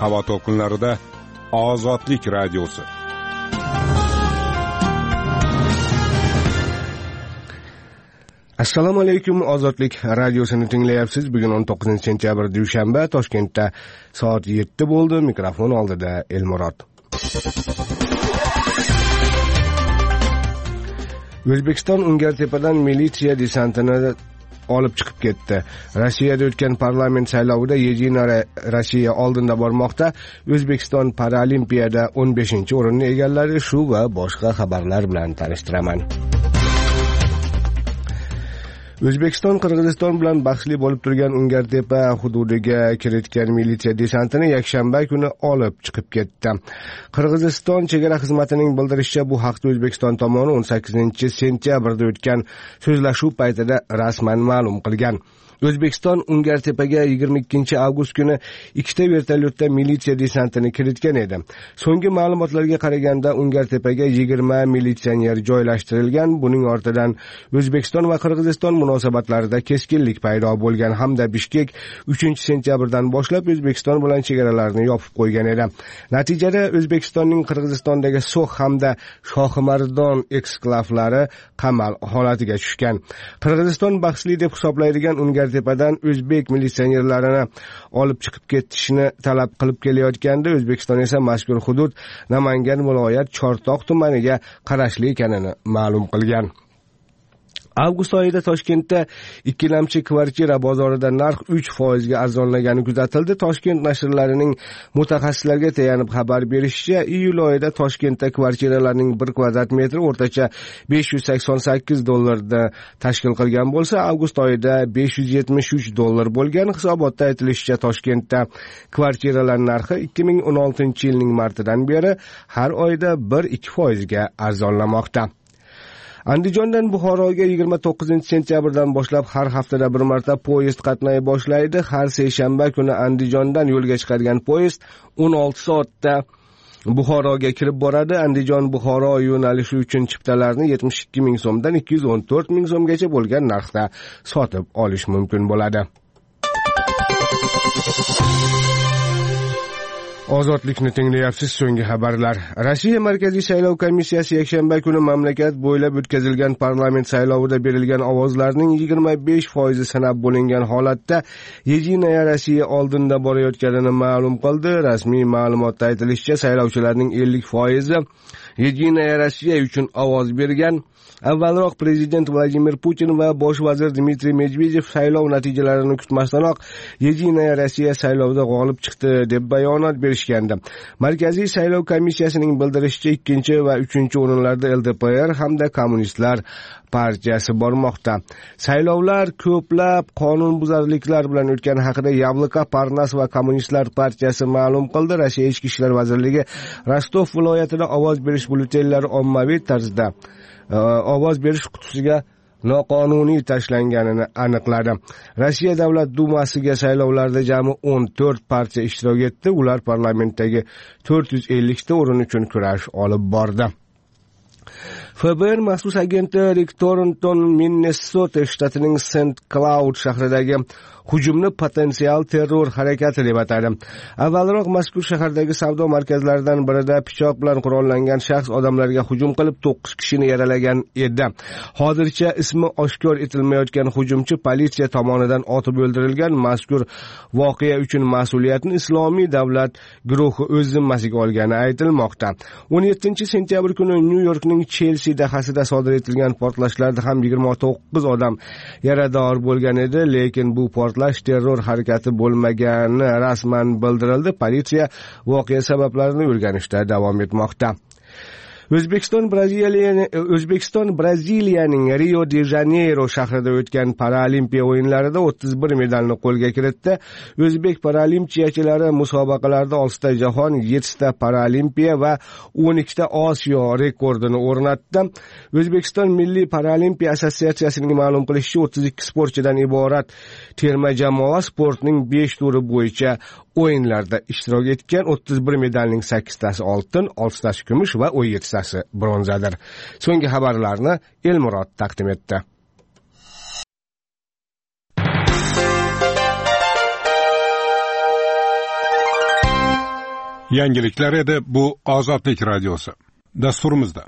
havo to'lqinlarida Ozodlik radiosi. Assalomu alaykum, Ozodlik radiosini tinglayapsiz. Bugun 19-sentyabr dushanba, Toshkentda soat 7 bo'ldi. Mikrofon oldida Elmurod. O'zbekiston Ungartepadan militsiya desantini olib chiqib ketdi. Rossiyada o'tgan parlament saylovida Yedina Rossiya oldinda bormoqda. O'zbekiston Paralimpiyada 15-o'rinni egalladi. Shu va boshqa xabarlar bilan tanishtiraman. O'zbekiston Qirg'iziston bilan bahsli bo'lib turgan Ungartepa hududiga kiritgan militsiya desantini yakshanba kuni olib chiqib ketdi. Qirg'iziston chegara xizmatining bildirishicha, bu haqda O'zbekiston tomoni 18-sentyabrda o'tgan so'zlashuv paytida rasman ma'lum qilgan. O'zbekiston Ungartepaga 22-avgust kuni 2 vertolyotda militsiya desantini kiritgan edi. So'nggi ma'lumotlarga qaraganda Ungartepaga 20 militsioner joylashtirilgan. Buning ortidan O'zbekiston va Qirg'iziston munosabatlarida keskinlik paydo bo'lgan hamda Bishkek 3-sentyabrdan boshlab O'zbekiston bilan chegaralarni yopib qo'ygan edi. Natijada O'zbekistonning Qirg'izistondagi So'x hamda Shohimardon eksklavlari qamal holatiga tushgan. Qirg'iziston bahsli deb hisoblaydigan Ungartepadan o'zbek militsionerlarini olib chiqib ketishni talab qilib kelayotganda, O'zbekiston esa mazkur hudud Namangan viloyat Chortoq tumaniga qarashli ekanini ma'lum qilgan. Avgust oyida Toshkentda ikkilamchi kvartira bozorida narx 3% ga arzonlagani kuzatildi. Toshkent nashrlarining mutaxassislarga tayanib xabar berishicha, iyul oyida Toshkentda kvartiralarning 1 kvadrat metri o'rtacha $588 tashkil qilgan bo'lsa, avgust oyida $573 bo'lgan. Hisobotda aytilishicha, Toshkentda kvartiralar narxi 2016-yilning martidan beri har oyda 1-2% ga arzonlamoqda. Andijondan Buxoroga 29-sentyabrdan boshlab har haftada bir marta poyezd qatnay boshlaydi. Har seshanba kuni Andijondan yo'lga chiqadigan poyezd 16 soatda Buxoroga kirib boradi. Andijon-Buxoro yo'nalishi uchun chiptalarni 72 ming so'mdan 214 ming so'mgacha bo'lgan narxda sotib olish mumkin bo'ladi. Ozodlikni tinglayapsiz. So'nggi xabarlar. Rossiya Markaziy saylov komissiyasi yakshanba kuni mamlakat bo'ylab o'tkazilgan parlament saylovida berilgan ovozlarning 25% sanab bo'lingan holatda Yedina Rossiya oldinda borayotganini ma'lum qildi. Rasmiy ma'lumotda aytilishicha, saylovchilarning 50% Yedina Rossiya uchun ovoz bergan. Avvalroq prezident Vladimir Putin va bosh vazir Dmitriy Medvedev saylov natijalarini kutmasdanoq Yedina Rossiya saylovda g'olib chiqdi deb bayonot berishgandi. Markaziy saylov komissiyasining bildirishicha, 2 va 3 o'rinlarda LDPR hamda Kommunistlar partiyasi bormoqda. Saylovlar ko'plab qonunbuzarliklar bilan o'tgani haqida Yabloko, Parnas va Kommunistlar partiyasi ma'lum qildi. Rossiya Ichki ishlar vazirligi Rostov viloyatida ovoz berish byulletenlari ommaviy tarzda ovoz berish qutisiga noqonuniy tashlanganini aniqladi. Rossiya Davlat dumasiga saylovlarda jami 14 partiya ishtirok etdi. Ular parlamentdagi 450 ta o'rin uchun kurash olib bordi. FBR maxsus agenti Rick Thornton Minnesota shtatining St. Cloud shahridagi hujumni potensial terror harakati deb atadi. Avvalroq mazkur shahardagi savdo markazlaridan birida pichoq bilan qurollangan shaxs odamlarga hujum qilib 9 kishini yaralagan edi. Hozircha ismi oshkor etilmayotgan hujumchi politsiya tomonidan otib o'ldirilgan. Mazkur voqea uchun mas'uliyatni Islomiy davlat guruhi o'z zimmasiga olgani aytilmoqda. 17-sentyabr kuni Nyu-Yorkning Chelsea dahasida sodir etilgan portlashlarda ham 29 odam yarador bo'lgan edi, lekin bu portlash terror harakati bo'lmagani rasman bildirildi. Politsiya voqea sabablarini o'rganishda davom etmoqda. O'zbekiston Braziliyaning Rio de Janeiro shahrida o'tgan Paralimpiya o'yinlarida 31 medalni qo'lga kiritdi. O'zbek paralimpiyachilar musobaqalarda 6 ta jahon, 7 ta paralimpiya va 12 ta Osiyo rekordini o'rnatdi. O'zbekiston Milliy paralimpiya assotsiatsiyasining ma'lum qilishicha, 32 sportchidan iborat terma jamoa sportning 5 turi bo'yicha o'yinlarda ishtirok etgan. 31 medalning 8 tasi oltin, 6 tasi kumush va 17 tasi bronzadir. So'nggi xabarlarni Elmurod taqdim etdi. Yangiliklar edi, bu Ozodlik radiosi. Dasturimizda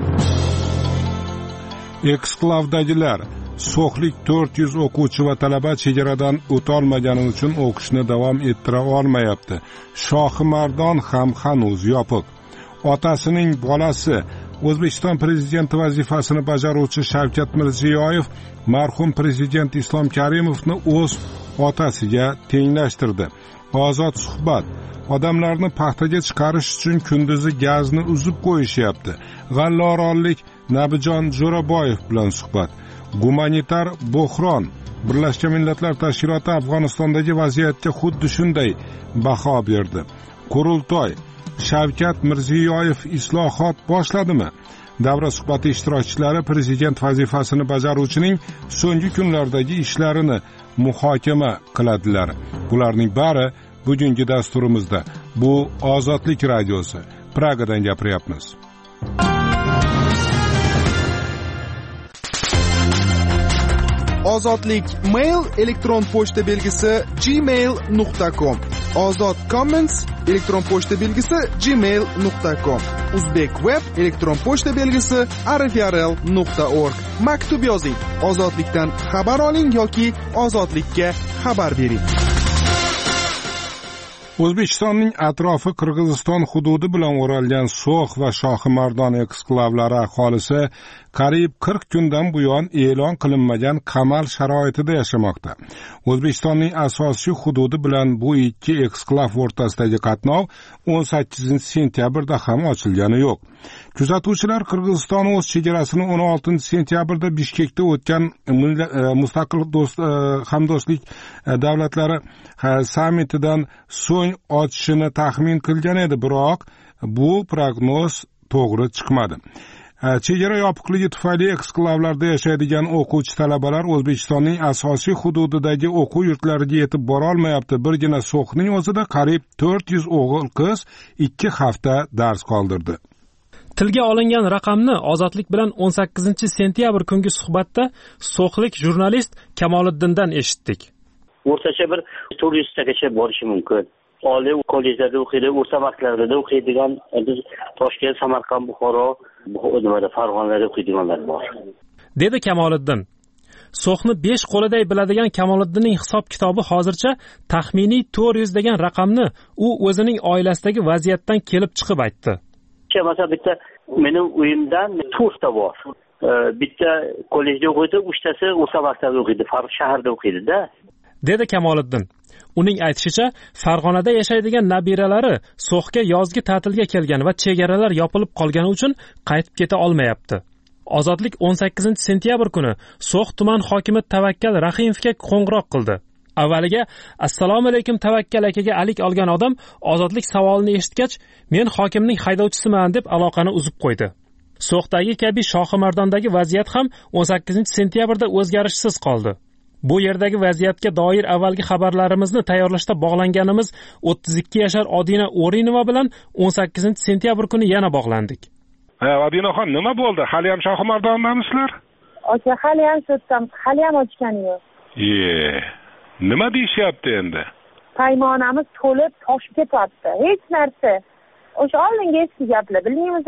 Eksklavdagilar So'xlik 400 o'quvchi va talaba chegaradan o'tolmagani uchun o'qishni davom ettira olmayapti. Shohimardon ham hanuz yopiq. Otasining bolasi O'zbekiston prezidenti vazifasini bajaruvchi Shavkat Mirziyoyev marhum prezident Islom Karimovni o'z otasiga tenglashtirdi. Ozod suhbat. Odamlarni paxtaga chiqarish uchun kunduzi gazni uzib qo'yishyapti. G'allorollik Nabijon Jo'raboyev bilan suhbat. Gumanitar bo'hron. Birlashgan Millatlar Tashkiloti Afg'onistondagi vaziyatga xuddi shunday baho berdi. Qurultoy. Shavkat Mirziyoyev islohot boshladimi? Davra suhbati ishtirokchilari prezident vazifasini bajaruvchining so'nggi kunlardagi ishlarini muhokama qiladilar. Bularning bari bugungi dasturimizda. Bu Ozodlik radiosi. Pragadan gapiryapmiz. Ozodlik mail elektron pochta belgisi gmail.com. Ozod comments elektron pochta belgisi gmail.com. Uzbek web elektron pochta belgisi rfrl.org. Maktub yozing. Ozodlikdan xabar oling yoki ozodlikka xabar bering. O'zbekistonning atrofi Qirg'iziston hududi bilan o'ralgan So'x va Shohimardon eksklavlari aholisi qariyb 40 kundan buyon e'lon qilinmagan qamal sharoitida yashamoqda. O'zbekistonning asosiy hududi bilan bu ikki eksklav o'rtasidagi qatnov 18-sentyabrda ham ochilgani yo'q. Kuzatuvchilar Qirg'iziston o'z chegarasini 16-sentyabrda Bishkekda o'tgan mustaqil hamdo'stlik davlatlari sammitidan so'ng ochishini taxmin qilgan edi, biroq bu prognoz to'g'ri chiqmadi. Chegara yopiqligi tufayli eksklavlarda yashaydigan o'quvchi talabalar O'zbekistonning asosiy hududidagi o'quv yurtlariga yetib bora olmayapti. Birgina So'xning o'zida qariyb 400 o'g'il qiz 2 hafta dars qoldirdi. Tilga olingan raqamni Ozodlik bilan 18-sentyabr kungi suhbatda so'xlik jurnalist Kamoliddindan eshitdik. O'rtacha bir 400 tagacha borishi mumkin. Oliy kollejlarda o'qiydi, o'rta maktablarda o'qiydigan, biz Toshkent, Samarqand, Buxoro, Farg'onada o'qiydiganlar bor. Dedi Kamoliddin. So'xni 5 qo'liday biladigan Kamoliddinning hisob kitobi hozircha taxminiy 400 degan raqamni u o'zining oilasidagi vaziyatdan kelib chiqib aytdi. Masalan, bitta mening uyimdan 4 ta bor. Bitta kollejda o'qiydi, 3 tasi o'rta maktabda o'qiydi, Farg'ona shaharda o'qiydi-da. Dedi Kamoliddin. Uning aytishicha, Farg'onada yashaydigan nabiralari So'xga yozgi ta'tilga kelgan va chegaralar yopilib qolgani uchun qaytib keta olmayapti. Ozodlik 18-sentyabr kuni So'x tuman hokimi Tavakkal Rahimovga qo'ng'iroq qildi. Avvaliga "Assalomu alaykum Tavakkal akaga" alik olgan odam Ozodlik savolini eshitgach, "Men hokimning haydovchisiman" deb aloqani uzib qo'ydi. So'xdagi kabi Shohimardondagi vaziyat ham 18-sentyabrda o'zgarishsiz qoldi. Bu yerdagi vaziyatga doir avvalgi xabarlarimizni tayyorlashda bog'langanimiz 32 yashar Odina O'rinova bilan 18-sentyabr kuni yana bog'landik. Odinaxon, nima bo'ldi? Hali ham Shohimardondamisizlar? Aka, hali ham sotdim, hali ham ochgani yo'q. Nima deyishyapti endi? Paymonamiz to'lib toshib ketyapti. Hech narsa. O'sha oldingi eski gaplar, bilmaymiz.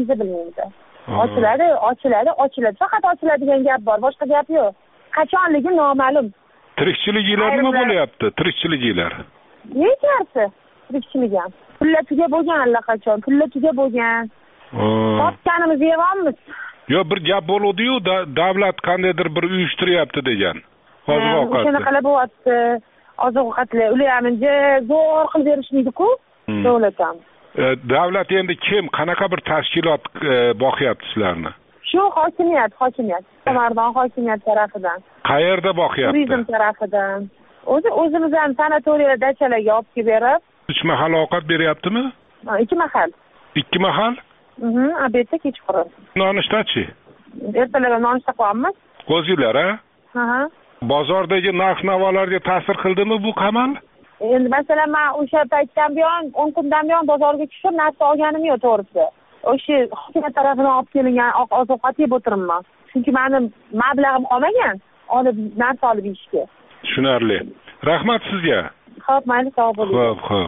Ochiladi. Faqat ochiladigan gap bor, boshqa gap yo'q. Qachonligi noma'lum. Tirikchiliklar nima bo'lyapti? Tirikchiliklar. Hech narsa. Tirikchilik ham. Pulla tuga bo'lgan allaqachon. Topganimizni yeyapmiz. Yo, bir gap bo'ldi-yu, davlat qandaydir bir uyushtiryapti degan. Oziq-ovqat. Shunaqalar bo'lyapti. Oziq-ovqatlar ularga zo'r qilib berishmaydi-ku. Davlat ham. Davlat endi kim, qanaqa bir tashkilot boqyapti sizlarni? Shu hokimiyat. Samarqand hokimiyat tarafidan. Qayerda boqyapti? Turizm tarafidan. O'zimiz ham sanatoriya dachalarga olib kelib berib. 3 mahal ovqat beryaptimi? 2 mahal. 2 mahal? Obedda kechqurun. Nonushtachi? Ertalab nonushta qilamiz. O'zinglar, ha? Bozordagi narx-navolarga ta'sir qildimi bu qamal? Endi masalan, men o'sha paytdan buyon 10 kundan buyon bozorga tushib narsa olganim yo'q, to'g'risi. O'sha hokimiyat tarafidan olib kelingan oziq-ovqat yeb o'tiribman. Chunki mening mablag'im qolmagan, narsa olib yeyishga. Tushunarli. Rahmat sizga. Xo'p, mayli, sog' bo'ling. Xo'p.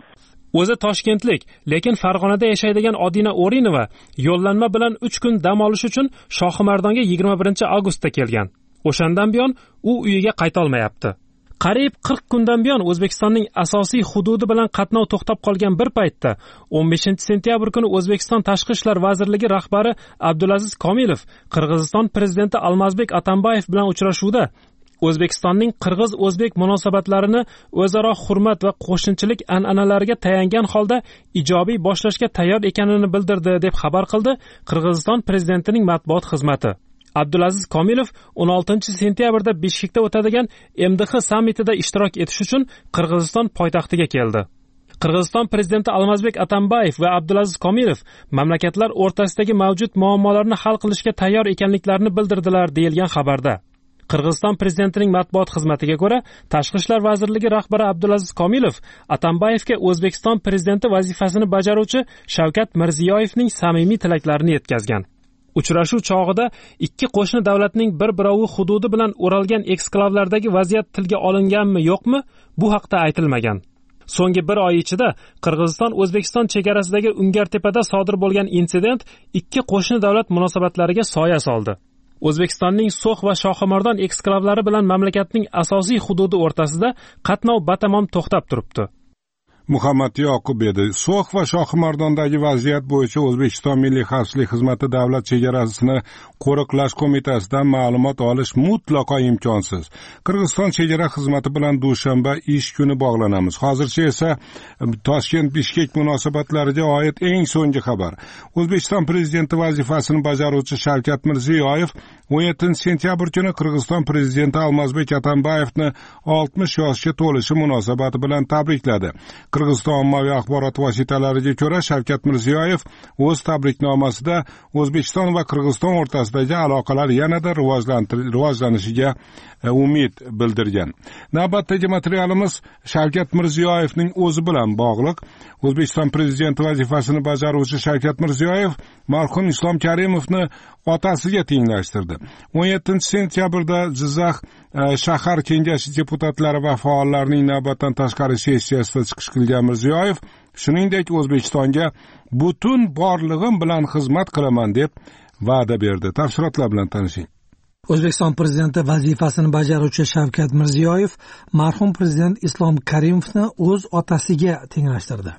O'zi Toshkentlik, lekin Farg'onada yashaydigan Odina O'rinova yo'llanma bilan 3 kun dam olish uchun Shohimardonga 21-avgustda kelgan. O'shandan buyon u uyiga qayta olmayapti. Qariyb 40 kundan buyon O'zbekistonning asosiy hududi bilan qatnov to'xtab qolgan bir paytda 15-sentyabr kuni O'zbekiston Tashqi ishlar vazirligi rahbari Abdulaziz Komilov Qirg'iziston prezidenti Almazbek Atambayev bilan uchrashuvda O'zbekistonning qirg'iz-o'zbek munosabatlarini o'zaro hurmat va qo'shnichilik an'analariga tayangan holda ijobiy boshlashga tayyor ekanini bildirdi deb xabar qildi Qirg'iziston prezidentining matbuot xizmati. Abdulaziz Komilov 16-sentyabrda Bishkekda o'tadigan MDH sammitida ishtirok etish uchun Qirg'iziston poytaxtiga keldi. Qirg'iziston prezidenti Almazbek Atambayev va Abdulaziz Komilov mamlakatlar o'rtasidagi mavjud muammolarni hal qilishga tayyor ekanliklarini bildirdilar deyilgan xabarda. Qirg'iziston prezidentining matbuot xizmatiga ko'ra, Tashqi ishlar vazirligi rahbari Abdulaziz Komilov Atambayevga O'zbekiston prezidenti vazifasini bajaruvchi Shavkat Mirziyoyevning samimiy tilaklarini yetkazgan. Uchrashuv chog'ida ikki qo'shni davlatning bir-birovi hududi bilan o'ralgan eksklavlardagi vaziyat tilga olinganmi, yo'qmi, bu haqda aytilmagan. So'nggi bir oy ichida Qirg'iziston-O'zbekiston chegarasidagi Ungartepada sodir bo'lgan insident ikki qo'shni davlat munosabatlariga soya soldi. O'zbekistonning So'x va Shohimardon eksklavlari bilan mamlakatning asosiy hududi o'rtasida qatnov batamom to'xtab turibdi. Muhammad Yoqub edi. So'x va Shohimardondagi vaziyat bo'yicha O'zbekiston Milliy xavfsizlik xizmati davlat chegarasini qo'riqlash qo'mitasidan ma'lumot olish mutlaqo imkonsiz. Qirg'iziston chegara xizmati bilan dushanba ish kuni bog'lanamiz. Hozircha esa Toshkent-Bishkek munosabatlariga oid eng so'nggi xabar. O'zbekiston prezidenti vazifasini bajaruvchi Shavkat Mirziyoyev 17-sentyabr kuni Qirg'iziston prezidenti Almazbek Atambayevni 60 yoshga to'lishi munosabati bilan tabrikladi. Qirg'iziston ommaviy axborot vositalariga ko'ra, Shavkat Mirziyoyev o'z tabriknomasida O'zbekiston va Qirg'iziston o'rtasidagi aloqalar yanada rivojlanishiga umid bildirgan. Navbatdagi materialimiz Shavkat Mirziyoyevning o'zi bilan bog'liq. O'zbekiston prezidenti vazifasini bajaruvchi Shavkat Mirziyoyev marhum Islom Karimovni otasiga tenglashtirdi. 17-sentyabrda Jizzax shahar kengashi deputatlari va faollarning navbatdan tashqari sessiyasida chiqish qilgan Mirziyoyev, shuningdek O'zbekistonga butun borlig'im bilan xizmat qilaman deb va'da berdi. Tafsilotlar bilan tanishing. O'zbekiston prezidenti vazifasini bajaruvchi Shavkat Mirziyoyev marhum prezident Islom Karimovni o'z otasiga tenglashtirdi.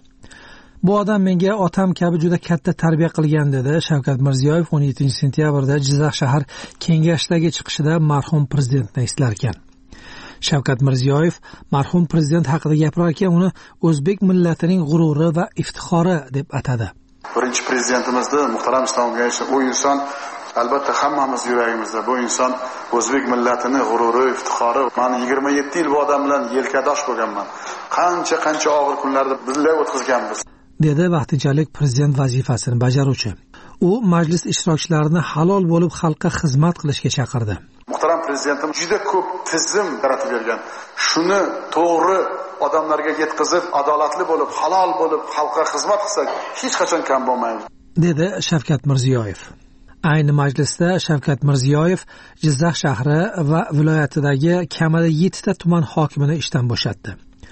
Bu odam menga otam kabi juda katta tarbiya qilgan dedi Shavkat Mirziyoyev 17-sentyabrda Jizzax shahar kengashidagi chiqishida marhum prezidentni eslar ekan. Shavkat Mirziyoyev marhum prezident haqida gapirarkan uni o'zbek millatining g'ururi va iftixori deb atadi. Birinchi prezidentimizni muhtaram Islom Karimovich, u inson albatta hammamiz yuragimizda. Bu inson o'zbek millatini g'ururi, iftixori. Men 27 yil bu odam bilan yelkadosh bo'lganman. Qancha og'ir kunlarda birga o'tkazganmiz, dedi vaqtinchalik prezident vazifasini bajaruvchi. U majlis ishtirokchilarini halol bo'lib xalqqa xizmat qilishga chaqirdi. Muhtaram prezidentim juda ko'p tizim yaratib bergan. Shuni to'g'ri odamlarga yetkazib, adolatli bo'lib, halol bo'lib xalqqa xizmat qilsak, hech qachon kam bo'lmaymiz, dedi Shavkat Mirziyoyev. Ayni majlisda Shavkat Mirziyoyev Jizzax shahri va viloyatidagi kamida 7 ta tuman hokimini ishdan bo'shatdi.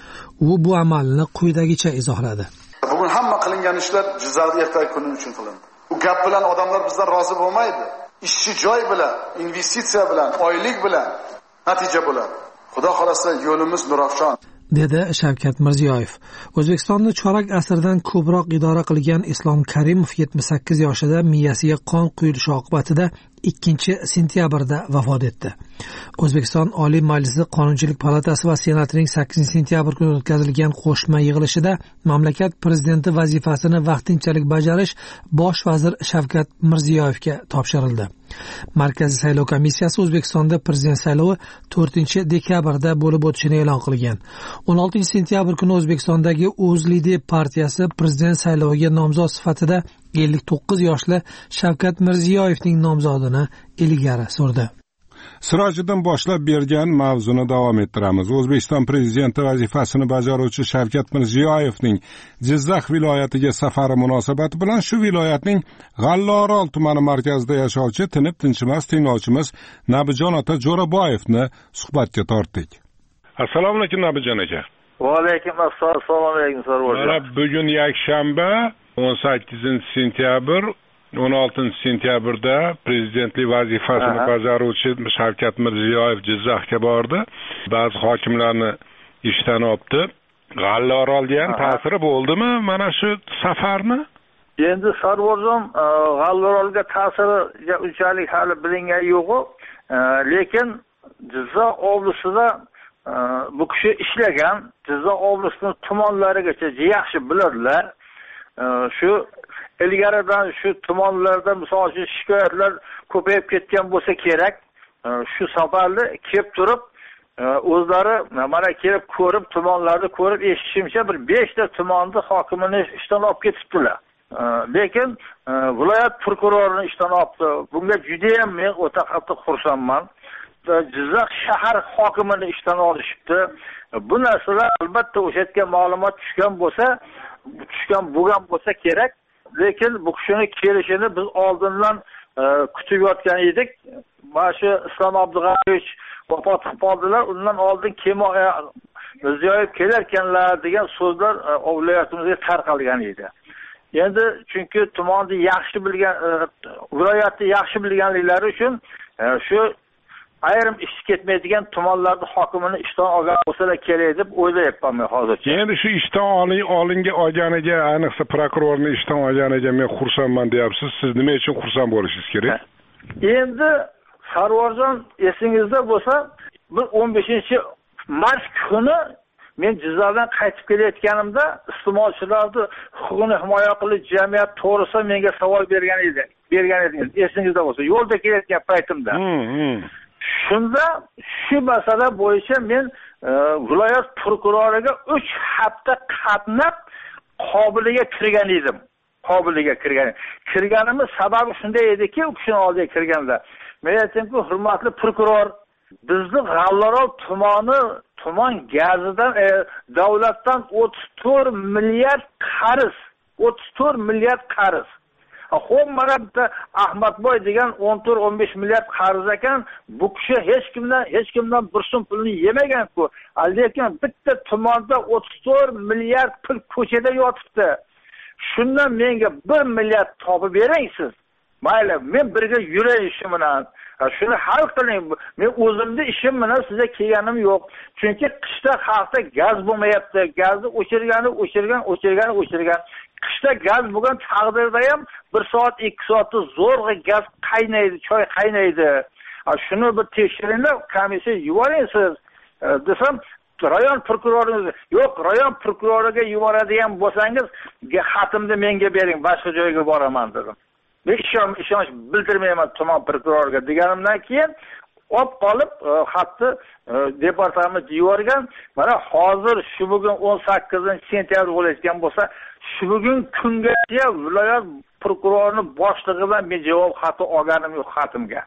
U bu amalni quyidagicha izohladi. Bugun hamma qilingan ishlar Jizzaxda ertaga kuni uchun qilindi. Bu gap bilan odamlar bizdan rozi bo'lmaydi. Ishchi joy bilan, investitsiya bilan, oylik bilan natija bo'ladi. Xudo xolasa yo'limiz nurafshon, dedi Shavkat Mirziyoyev. O'zbekistonni chorak asrdan ko'proq idora qilgan Islom Karimov 78 yoshida miyasiga qon quyilishi oqibatida 2-sentyabrda vafot etdi. O'zbekiston Oliy Majlisi Qonunchilik palatasi va Senatining 8-sentyabr kuni o'tkazilgan qo'shma yig'ilishida mamlakat prezidenti vazifasini vaqtinchalik bajarish bosh vazir Shavkat Mirziyoyevga topshirildi. Markaziy saylov komissiyasi O'zbekistonda prezident saylovi 4-dekabrda bo'lib o'tishini e'lon qilgan. 16-sentyabr kuni O'zbekistondagi O'zLiDeP partiyasi prezident sayloviga nomzod sifatida 59 yoshli Shavkat Mirziyoyevning nomzodini ilgari surdi. Sirojiddin boshlab bergan mavzuni davom ettiramiz. O'zbekiston prezidenti vazifasini bajaruvchi Shavkat Mirziyoyevning Jizzax viloyatiga safari munosabati bilan shu viloyatning G'allaorol tumani markazida yashovchi tinib tinchimas tinglovchimiz Nabijon ota Jo'raboyevni suhbatga tortdik. Assalomu alaykum Nabijon aka. Va alaykum assalom, assalomu alaykum Sarvarjon. Mana bugun yakshanba 18-sentyabr 16-sentyabrda prezidentlik vazifasini bajaruvchi Shavkat Mirziyoyev Jizzaxga bordi. Ba'zi hokimlarni ishdan oldi. G'allaorolga ham ta'siri bo'ldimi mana shu safarni? Endi Sarvarjon, G'allaorolga ta'siri unchalik hali bilingani yo'q, lekin Jizzax oblasida bu kishi ishlagan, Jizzax oblasining tumanlarigacha yaxshi biladilar. Shu ilgaridan shu tumanlarda misol uchun shikoyatlar ko'payib ketgan bo'lsa kerak, shu safarda kelib turib o'zlari mana kelib ko'rib, tumanlarni ko'rib eshitishimcha bir 5 ta tumanni hokimini ishdan olib ketibdilar. Lekin viloyat prokurorini ishdan olibdi. Bunga juda ham men o'ta qattiq xursandman. Jizzax shahar hokimini ishdan olishibdi. Bu narsalar albatta o'sha yerga ma'lumot tushgan bo'lgan bo'lsa kerak. Lekin bu kishini kelishini biz oldindan kutib yotgan edik. Mana shu Islom Abdug'aniyevich vafot qildilar. Undan oldin Mirziyoyev kelarkanlar degan so'zlar viloyatimizga tarqalgan edi. Endi chunki tumanni yaxshi bilgan, viloyatni yaxshi bilganliklari uchun shu ayrim ish ketmaydigan tumanlarda hokimini ishdan olgan bo'lsalar kerak deb o'ylayapman men hozircha. Endi shu ishdan olganiga, ayniqsa prokurorni ishdan olganiga men xursandman deyapsiz. Siz nima uchun xursand bo'lishingiz kerak? Endi Sarvarjon esingizda bo'lsa, bir 15-mart kuni men Jizzaxdan qaytib kelayotganimda iste'molchilarni huquqini himoya qilish jamiyat to'g'risida menga savol bergan edingiz. Esingizda bo'lsa, yo'lda kelayotgan paytimda. Shunda shu masala bo'yicha men viloyat prokuroriga 3 hafta qatnab Qobiliga kirgan edim. Kirganimiz sababi shunday ediki, u kishini oldiga kirganda men aytdimki, hurmatli prokuror, bizni G'allaorol tuman gazidan davlatdan 34 milliard qarz. Xo'p, mana bitta Ahmadboy degan 14-15 milliard qarz ekan, bu kishi hech kimdan bir so'm pulni yemagan-ku. Lekin bitta tumanda 34 milliard pul ko'chada yotibdi. Shundan menga 1 milliard topib bering siz. Mayli, men birga yuray ishim bilan. Shuni hal qiling. Men o'zimning ishim bilan sizga kelganim yo'q. Chunki qishda xalqda gaz bo'lmayapti. Gazni o'chirgan. Qishda gaz bo'lgan taqdirda ham 1 soat, 2 soatda zo'rg'a gaz qaynaydi, choy qaynaydi. Shuni bir tekshiringlar, komissiya yuboring siz. Desam, rayon prokuroriga, yo'q, rayon prokuroriga yuboradigan bo'lsangiz, xatimni menga bering, boshqa joyga boraman dedim. Men ishonch bildirmayman tuman prokuroriga deganimdan keyin olib qolib xatni departament yuborgan. Mana hozir shu bugun 18-sentyabr bo'layotgan bo'lsa, shu bugun kungacha viloyat prokurorining boshlig'idan men javob xati olganim yo'q xatimga.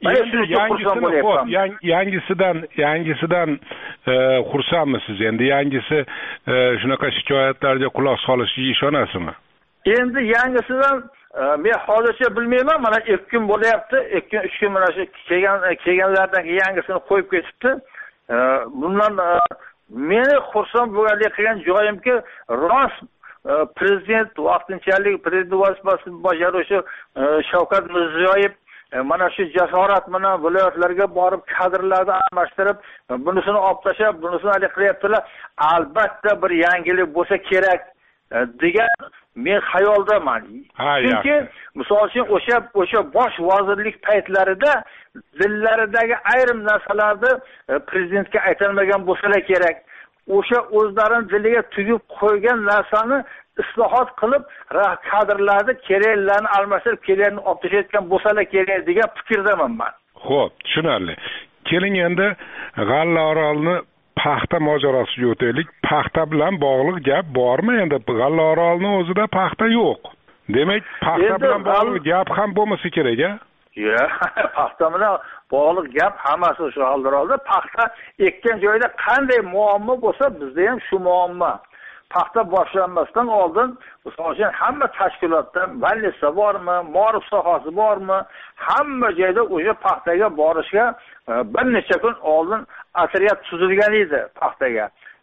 Yangisidan xursandmisiz? Endi yangisi shunaqa shikoyatlarga quloq solishiga ishonasizmi? Endi yangisidan men hozircha bilmayman. Mana 2 kun bo'lyapti. 2-3 kun mana shu kelganlardan yangisini qo'yib ketibdi. Bundan meni xursand bo'lgan joyimki, rost prezident vaqtinchalik prezident vazifasini bajaruvchi Shavkat Mirziyoyev mana shu jasorat bilan viloyatlarga borib kadrlarni almashtirib, bunisini olib tashlab, bunisini qilyaptilar. Albatta bir yangilik bo'lsa kerak degan men xayoldaman. Chunki misol uchun o'sha bosh vazirlik paytlarida dillaridagi ayrim narsalarni prezidentga aytilmagan bo'lsalar kerak. O'sha o'zlarining diliga tugib qo'ygan narsani islohot qilib, kadrlarni keraklarni almashtirib, keraklarni olib tashlayotgan bo'lsalar kerak degan fikrdaman men. Xo'p, tushunarli. Keling endi G'allaorolni paxta mojarosiga o'taylik. Paxta bilan bog'liq gap bormi? Endi G'allaorolni o'zida paxta yo'q. Demak, paxta bilan bog'liq gap ham bo'lmasa kerak-a? Yo'q, paxta bilan bog'liq gap hammasi shu G'allaorolda. Paxta ekkan joyda qanday muammo bo'lsa, bizda ham shu muammo. Paxta boshlanmasdan oldin, misol uchun hamma tashkilotda vallisa bormi, ma'rif sohasi bormi, hamma joyda o'sha paxtaga borishga bir necha kun oldin otryad tuzilgan edi paxtaga.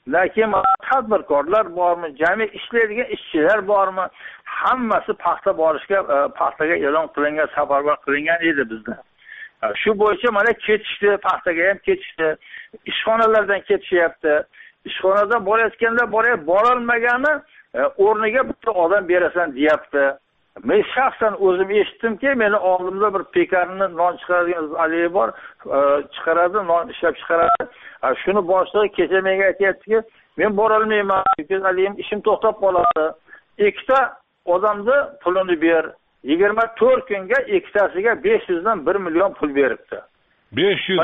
lekin tadbirkorlar bormi, jami ishlaydigan ishchilar bormi, hammasi paxta borishga, paxtaga e'lon qilingan, safarbar qilingan edi bizda. Shu bo'yicha mana ketishdi, paxtaga ham ketishdi, ishxonalardan ketishyapti. Ishxonadan borayotganlar borolmagani o'rniga bitta odam berasan deyapti. Men shaxsan o'zim eshitdimki, meni oldimda bir pekarni non chiqaradigan aliy bor, chiqaradi, non ishlab chiqaradi. Shuni boshlig'i kecha menga aytayaptiki, men bora olmayman, chunki aliyim ishim to'xtab qoladi. Ikkita odamni pulini ber. 24 kunga ikkitasiga 500 dan 1 million pul beribdi. 500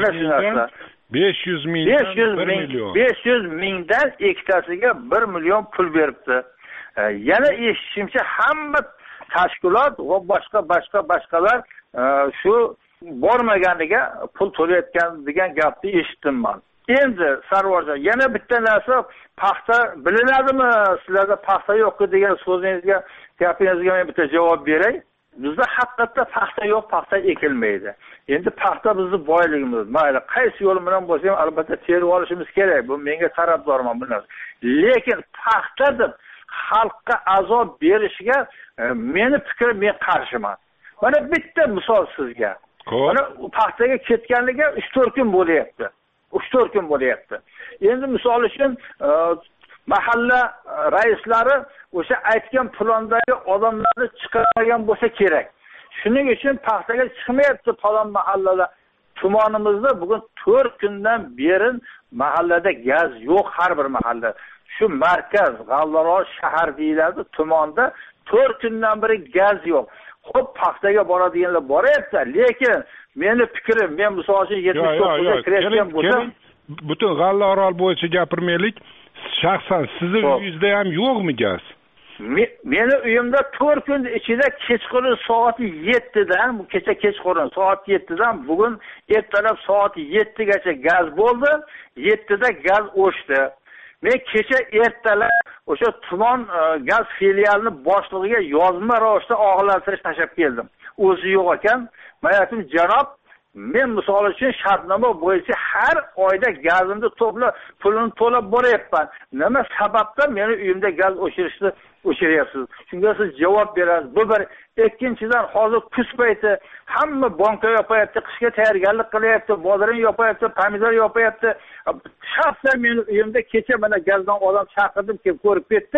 mingdan ikkitasiga 1 million pul beribdi. Yana eshitishimcha hamma tashkilot va boshqalar shu bormaganiga pul to'layotgan degan gapni eshitdim men. Endi Sarvarjon, yana bitta narsa, paxta bilinadimi? Sizlarda paxta yo'q degan so'zingizga, gapingizga men bitta javob beray. Bizda haqiqatda paxta yo'q, paxta ekilmaydi. Endi paxta bizning boyligimiz. Mayli, qaysi yo'l bilan bo'lsa ham albatta terib olishimiz kerak. Bu menga tarafdorman bu narsa. Lekin paxta deb xalqqa azob berishga meni fikrim, men qarshiman. Mana bitta misol sizga. Mana paxtaga ketganligiga 3-4 kun bo'lyapti. 3-4 kun bo'lyapti. Endi misol uchun mahalla raislari o'sha aytgan plondagi odamlarni chiqarmagan bo'lsa kerak. Shuning uchun paxtaga chiqmayapti falon mahallada. Tumanimizda bugun 4 kundan beri mahallada gaz yo'q, har bir mahalla. Shu markaz, G'allarol shahar deyiladi, tumanda 4 kundan beri gaz yo'q. Xo'p, paxtaga boradiganlar boryapti, lekin meni fikrim, men misol uchun 79 ga kirayotgan bo'lsam, butun G'allarol bo'yicha gapirmaylik. Shaxsan sizning uyingizda ham yo'qmi gaz? Meni uyimda 4 kun ichida kechqurun soat 7 dan, bu kecha kechqurun soat 7 dan bugun ertalab soat 7 gacha gaz bo'ldi. 7 da gaz o'chdi. Men kecha ertalab o'sha tuman gaz filialini boshlig'iga yozma ravishda og'ilantirish tashlab keldim. O'zi yo'q ekan. Men aytdim, janob, men misol uchun shartnoma bo'yicha har oyda gazimni to'plab, pulini to'lab boryapman. Nima sababdan meni uyimda gaz o'chirishni o'chiryapsiz? Shunga siz javob berasiz. Bu bir. Ikkinchidan, hozir kuz payti hamma banka yopayapti, qishga tayyorgarlik qilyapti, bozorin yopayapti, pomidor yopayapti. Shaxsan meni uyimda kecha mana gazdan odam chaqirdim, kelib ko'rib ketdi.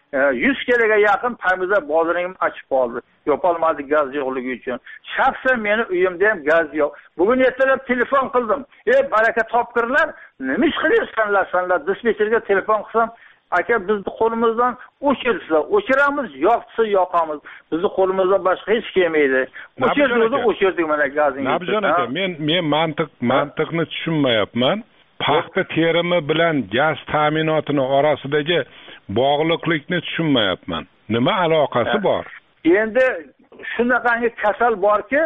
100 kiloga yaqin pomidor bozoringim ochib qoldi. Yopolmadi gaz yo'qligi uchun. Shaxsan meni uyimda ham gaz yo'q. Bugun ertalab telefon qildim. Baraka topqirlar, nima ish qilyapsanlar? Dispetcherga telefon qilsam, aka bizni qo'limizdan o'chirsa, o'chiramiz, yoqsa yoqamiz. Bizni qo'limizdan boshqa hech kelmaydi. O'chirdik mana gazni. Nabjon aka, men mantiqni tushunmayapman. Paxta terimi bilan gaz ta'minotini orasidagi bog'liqlikni tushunmayapman. Nima aloqasi bor? Endi shunaqangi kasal borki,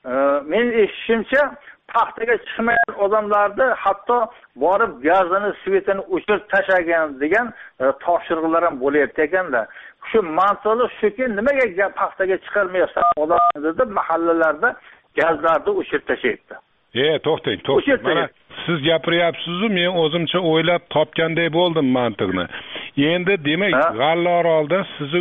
men eshitishimcha paxtaga chiqmagan odamlarni hatto borib gazini, svetini o'chirib tashlagan degan topshiriqlar ham bo'layapti ekanda. Shu mantiqli shuki, nimaga paxtaga chiqarmayapsan odamlarni deb mahallalarda gazlarni o'chirib tashlayapti. To'xtang. Mana siz gapiryapsiz-ku, men o'zimcha o'ylab topganday bo'ldim mantiqni. Endi demak, G'allarolda sizni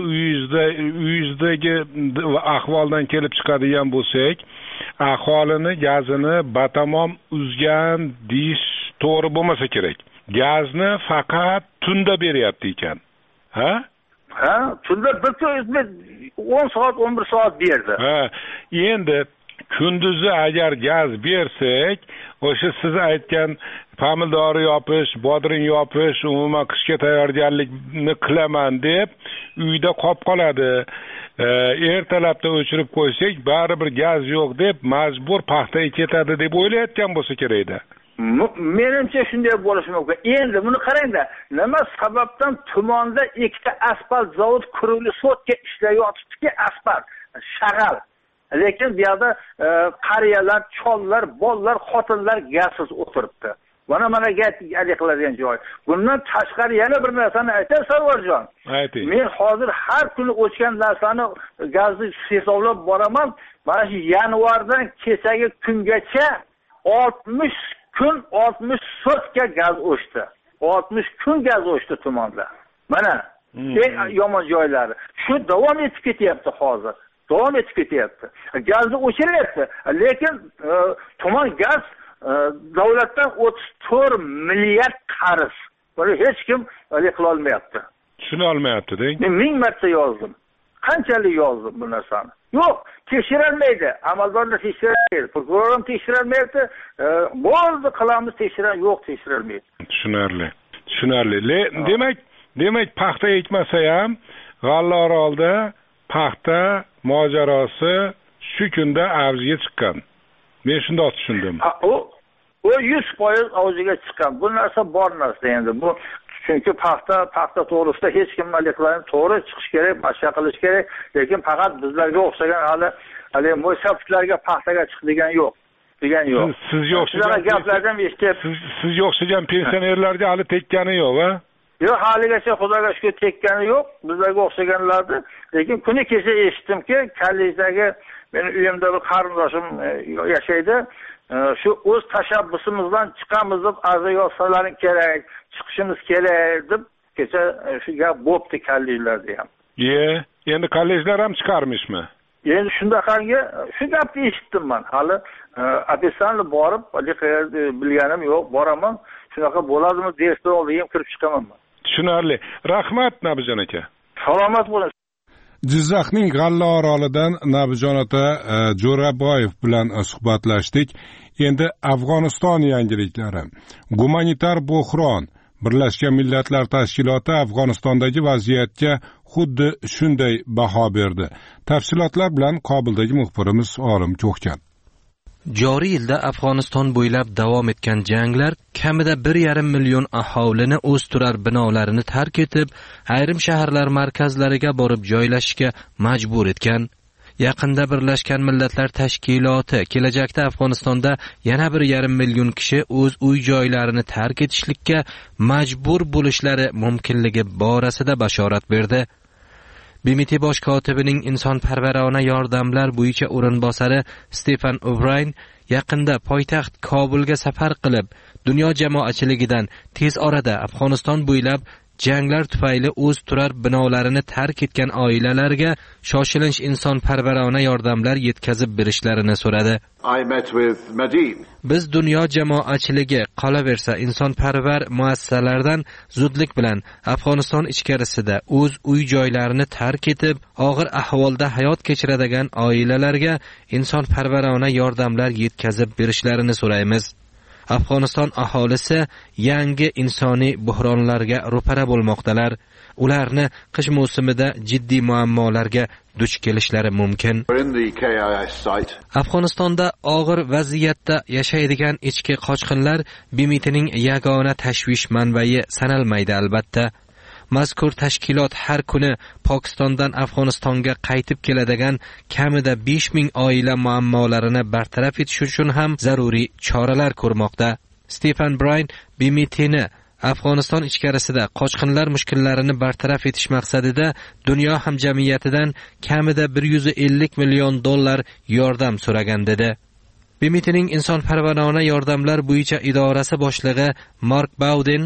uyingizdagi ahvoldan kelib chiqadigan bo'lsak, aholini gazini batamom uzgan deyish to'g'ri bo'lmasa kerak. Gazni faqat tunda beryapti ekan. Ha, tunda bir kun 10 soat, 11 soat berdi. Endi kunduzi agar gaz bersak, o'sha siz aytgan pomidor yopish, bodring yopish, umuman qishga tayyorgarlikni qilaman deb uyda qoladi. Ertalabda o'chirib qo'ysak, baribir gaz yo'q deb majbur paxtaga ketadi deb o'ylayotgan bo'lsa kerak-da. Menimcha shunday bo'lishi mumkin. Endi buni qarangda, nima sababdan tumanda ikkita asfalt zavod quruvli sotka ishlayotibdiki, asfalt, shag'al. Lekin bu yerda qariyalar, chollar, bolalar, xotinlar gazsiz o'tiribdi. Mana gaz qiladigan joy. Bundan tashqari yana bir narsani aytay, Sarvarjon. Ayting. Men hozir har kuni o'chgan narsani gazni hisoblab boraman. Mana shu yanvardan kechagi kungacha 60 kun 60 sotka gaz o'chdi. 60 kun gaz o'chdi tumonda. Mana eng yomon joylari. Shu davom etib ketyapti hozir. Davom etib ketyapti. Gazni o'chiryapti. Lekin tuman gaz davlatdan 34 milliard qarz. Buni hech kim qila olmayapti. Tushuna olmayapti-deng. Men 1000 marta yozdim. Qanchalik yozdim bu narsani? Yo'q, tekshirolmaydi. Amaldorlar tekshirolmaydi. Prokuror tekshirolmaydi. Bo'ldi, qilamiz tekshiran, yo'q, tekshirolmaydi. Tushunarli. Demak, paxta ekmasa ham G'allaorolda paxta mojarosi shu kunda avjiga chiqqan. Men shunday tushundim. O 100% avjiga chiqqan. Bu narsa bor narsa endi. Bu chunki paxta to'g'risida hech kim maliklarni to'g'ri chiqish kerak, boshqa qilish kerak, lekin faqat bizlarga o'xshagan hali mo'ysaflarga paxtaga chiq degan yo'q. Siz o'xshagan pensionerlarga hali tekkani yo'q-a? Yo'q, haligacha Xudoga shukr tekkani yo'q. Bizlarga o'xshaganlarni, lekin kuni kecha eshitdimki, Kallijdagi mening uyimda bir qarindoshim yashaydi. Shu o'z tashabbusimizdan chiqamiz deb ariza yozsalaring kerak, chiqishimiz kerak deb kecha shu gap bo'pti Kallijlarda ham. Endi kollejlar ham chiqarmishmi? Endi shundaqangi shu gapni eshitdim men. Hali ofitsialni borib, bilganim yo'q, boraman. Shunaqa bo'ladimi, direktor oldiga kirib chiqaman men. Tushunarli. Rahmat Nabijon aka. Salomat bo'ling. Jizzaxning G'allaorolidan Nabijon ota Jo'raboyev bilan suhbatlashdik. Endi Afg'oniston yangiliklari. Gumanitar bo'hron. Birlashgan Millatlar Tashkiloti Afg'onistondagi vaziyatga xuddi shunday baho berdi. Tafsilotlar bilan Kobuldagi muxbirimiz Olim Ko'kkan. Joriy yilda Afg'oniston bo'ylab davom etgan janglar kamida 1,5 million aholini o'z turar binolarini tark etib, ayrim shaharlar markazlariga borib joylashishga majbur etgan. Yaqinda Birlashgan Millatlar Tashkiloti kelajakda Afg'onistonda yana 1,5 million kishi o'z uy joylarini tark etishlikka majbur bo'lishlari mumkinligi borasida bashorat berdi. BMT bosh kotibining insonparvarona yordamlar bo'yicha o'rinbosari Stefan O'Brien yaqinda poytaxt Kobulga safar qilib, dunyo jamoatchiligidan tez orada Afg'oniston bo'ylab janglar tufayli o'z turar binolarini tark etgan oilalarga shoshilinch insonparvarona yordamlar yetkazib berishlarini so'radi. Biz dunyo jamoatchiligi qolaversa insonparvar muassasalardan zudlik bilan Afg'oniston ichkarisida o'z uy joylarini tark etib, og'ir ahvolda hayot kechiradigan oilalarga insonparvarona yordamlar yetkazib berishlarini so'raymiz. Afg'oniston aholisi yangi insoniy buhronlarga ro'para bo'lmoqdalar. Ularni qish mavsumida jiddiy muammolarga duch kelishlari mumkin. Afg'onistonda og'ir vaziyatda yashaydigan ichki qochqinlar BMTning yagona tashvish manbai sanalmaydi albatta. Mazkur tashkilot har kuni Pokistondan Afg'onistonga qaytib keladigan kamida 5000 oila muammolarini bartaraf etish uchun ham zaruriy choralar ko'rmoqda. Stefan Bryan BMTni Afg'oniston ichkarisida qochqinlar mushkullarini bartaraf etish maqsadida dunyo hamjamiyatidan kamida 150 million dollar yordam so'ragan dedi. BMTning insonparvarona yordamlar bo'yicha idorasi boshlig'i Mark Bowden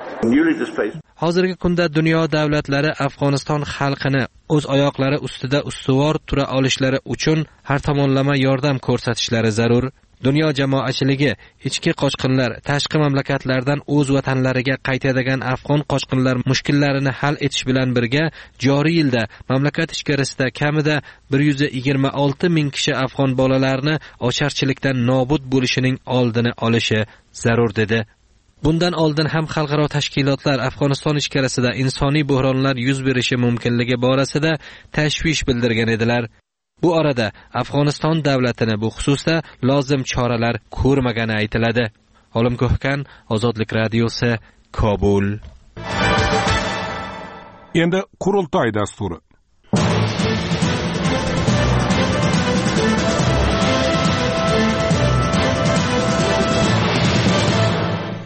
hozirgi kunda dunyo davlatlari Afg'oniston xalqini o'z oyoqlari ustida ustuvor tura olishlari uchun har tomonlama yordam ko'rsatishlari zarur. Dunyo jamoatchiligi ichki qochqinlar tashqi mamlakatlardan o'z vatanlariga qaytadigan afg'on qochqinlar mushkullarini hal etish bilan birga joriy yilda mamlakat ichkarisida kamida 126 ming kishi afg'on bolalarini ocharchilikdan nobud bo'lishining oldini olishi zarur dedi. Bundan oldin ham xalqaro tashkilotlar Afg'oniston ichkarisida insoniy buhronlar yuz berishi mumkinligi borasida tashvish bildirgan edilar. Bu orada Afg'oniston davlatini bu xususda lozim choralar ko'rmagani aytiladi. Olim Ko'hkan, Ozodlik radiosi, Kobul. Endi qurultoy dasturi.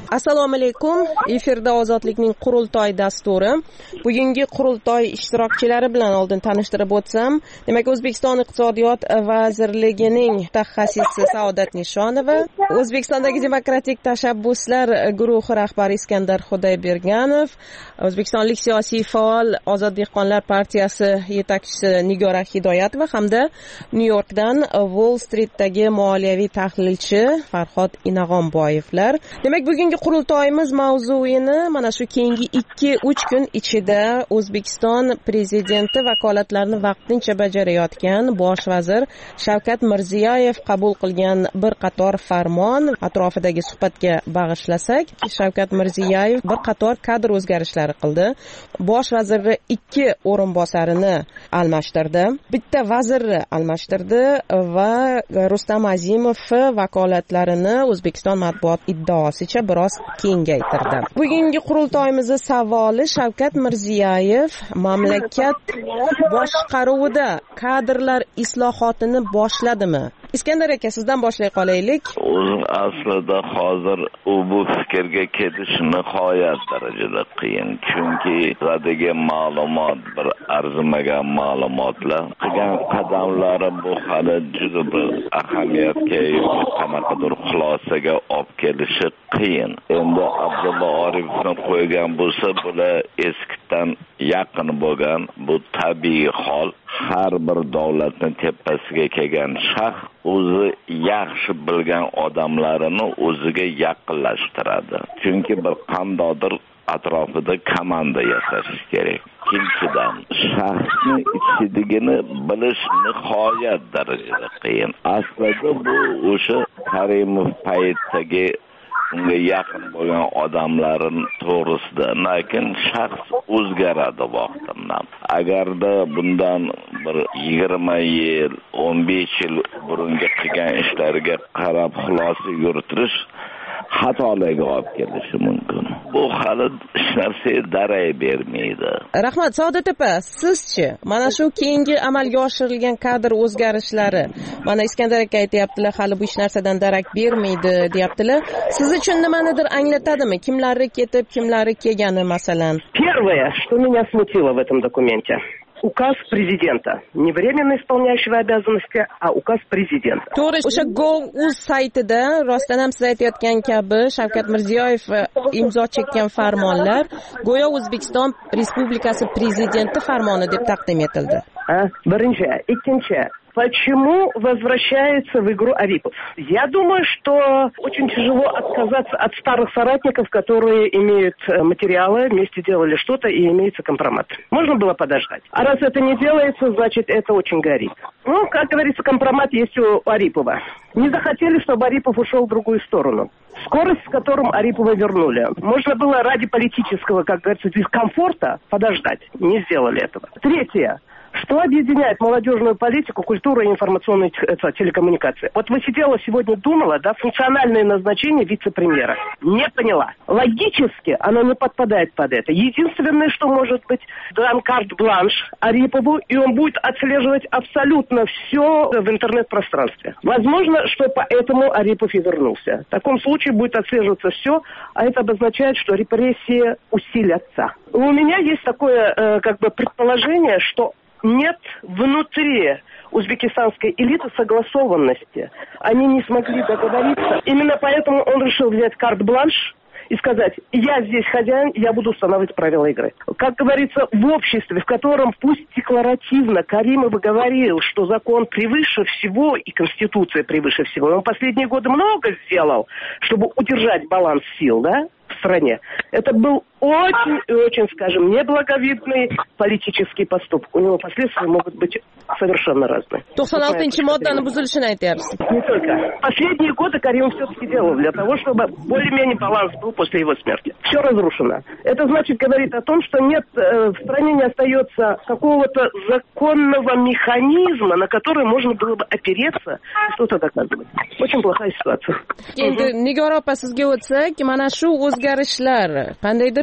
Assalomu alaykum. Efirda Ozodlikning qurultoy dasturi. Bugungi qurultoy ishtirokchilari bilan oldin tanishtirib o'tsam, demak O'zbekiston Iqtisodiyot vazirligining mutaxassisi Saodat Nishonova, O'zbekistondagi demokratik tashabbuslar guruhi rahbari Iskandar Xudoyberganov, o'zbekistonlik siyosiy faol Ozod dehqonlar partiyasi yetakchisi Nigora Hidoyatova hamda Nyu-Yorkdan Wall Streetdagi moliyaviy tahlilchi Farhod Inag'onboyevlar. Demak, bugungi qurultoyimiz mavzuini mana shu keyingi 2-3 kun ichida O'zbekiston prezidenti vakolatlarini vaqtincha bajarayotgan bosh vazir Shavkat Mirziyoyev qabul qilgan bir qator farmon atrofidagi suhbatga bag'ishlasak, Shavkat Mirziyoyev bir qator kadr o'zgarishlari qildi. Bosh vaziri 2 o'rinbosarini almashtirdi, bitta vazirni almashtirdi va Rustam Azimov vakolatlarini O'zbekiston matbuot iddaosicha biroz kengaytirdi. Bugungi qurultoyimizning savoli: Shavkat Mirziyoyev mamlakat boshqaruvida kadrlar islohotini boshladimi? Iskandar aka, sizdan boshlay qolaylik. Aslida hozir bu fikrga ketish nihoyat darajada qiyin. Chunki qadimgi ma'lumot bir arzimagan ma'lumotlar, qilgan qadamlari bu hali juda bir ahamiyatga yoki qanaqadir xulosaga olib kelishi qiyin. Endi Abdulla Orifni qo'ygan bo'lsa, bular eskidan yaqin bo'lgan, bu tabiiy hol. Har bir davlatning tepasiga kelgan shaxs o'zi yaxshi bilgan odamlarini o'ziga yaqinlashtiradi. Chunki bir qandaydir atrofida komanda yasash kerak. Ikkinchidan, shaxsni ichidagini bilish nihoyat darajada qiyin. Aslida bu o'sha Karimov paytdagi unga yaqin bo'lgan odamlarin to'g'risida, lekin shaxs o'zgaradi vaqtimdan. Agarda bundan bir 20 yil, 15 yil burunga qilgan ishlariga qarab xulosa yuritirish xatolarga olib kelishi mumkin. Bu hali hech narsaga darak bermaydi. Rahmat. Saodat opa, sizchi? Mana shu keyingi amalga oshirilgan kadr o'zgarishlari, mana Iskandar aka aytayaptilar, hali bu hech narsadan darak bermaydi, deyaptilar. Siz uchun nimanidir anglatadimi? Kimlari ketib, kimlari kelgani masalan? Первое, что меня смутило в этом документе, указ президента. Не временно исполняющего обязанности, а указ президента. To'g'ri, o'sha Go.uz saytida rostdan ham siz aytayotgan kabi Shavkat Mirziyoyev imzo chekkan farmonlar go'yo O'zbekiston Respublikasi prezidenti farmoni deb taqdim etildi. Birinchi, ikkinchi, почему возвращается в игру Арипов? Я думаю, что очень тяжело отказаться от старых соратников, которые имеют материалы, вместе делали что-то и имеется компромат. Можно было подождать. А раз это не делается, значит, это очень горит. Ну, как говорится, компромат есть у Арипова. Не захотели, чтобы Арипов ушел в другую сторону. Скорость, с которым Арипова вернули. Можно было ради политического, как говорится, дискомфорта подождать. Не сделали этого. Третье. Что объединяет молодежную политику, культуру и информационные телекоммуникации? Вот вы сидела сегодня, думала, да, функциональное назначение вице-премьера. Не поняла. Логически оно не подпадает под это. Единственное, что может быть, дан карт-бланш Арипову, и он будет отслеживать абсолютно все в интернет-пространстве. Возможно, что поэтому Арипов и вернулся. В таком случае будет отслеживаться все, а это обозначает, что репрессии усилятся. У меня есть такое, предположение, что нет внутри узбекистанской элиты согласованности. Они не смогли договориться. Именно поэтому он решил взять карт-бланш и сказать: я здесь хозяин, я буду устанавливать правила игры. Как говорится, в обществе, в котором пусть декларативно Каримов говорил, что закон превыше всего и Конституция превыше всего. Он последние годы много сделал, чтобы удержать баланс сил, да, в стране. Это был очень и очень, скажем, неблаговидный политический поступок. У него последствия могут быть совершенно разные. 96-chi moddani buzilishini aytyapsiz. Не только. Последние годы Каримов все-таки делал для того, чтобы более-менее баланс был после его смерти. Все разрушено. Это значит, говорит о том, что нет, в стране не остается какого-то законного механизма, на который можно было бы опереться и что-то доказывать. Очень плохая ситуация. Endi Nigora opa, sizga o'tsak, mana shu o'zgarishlar qandaydir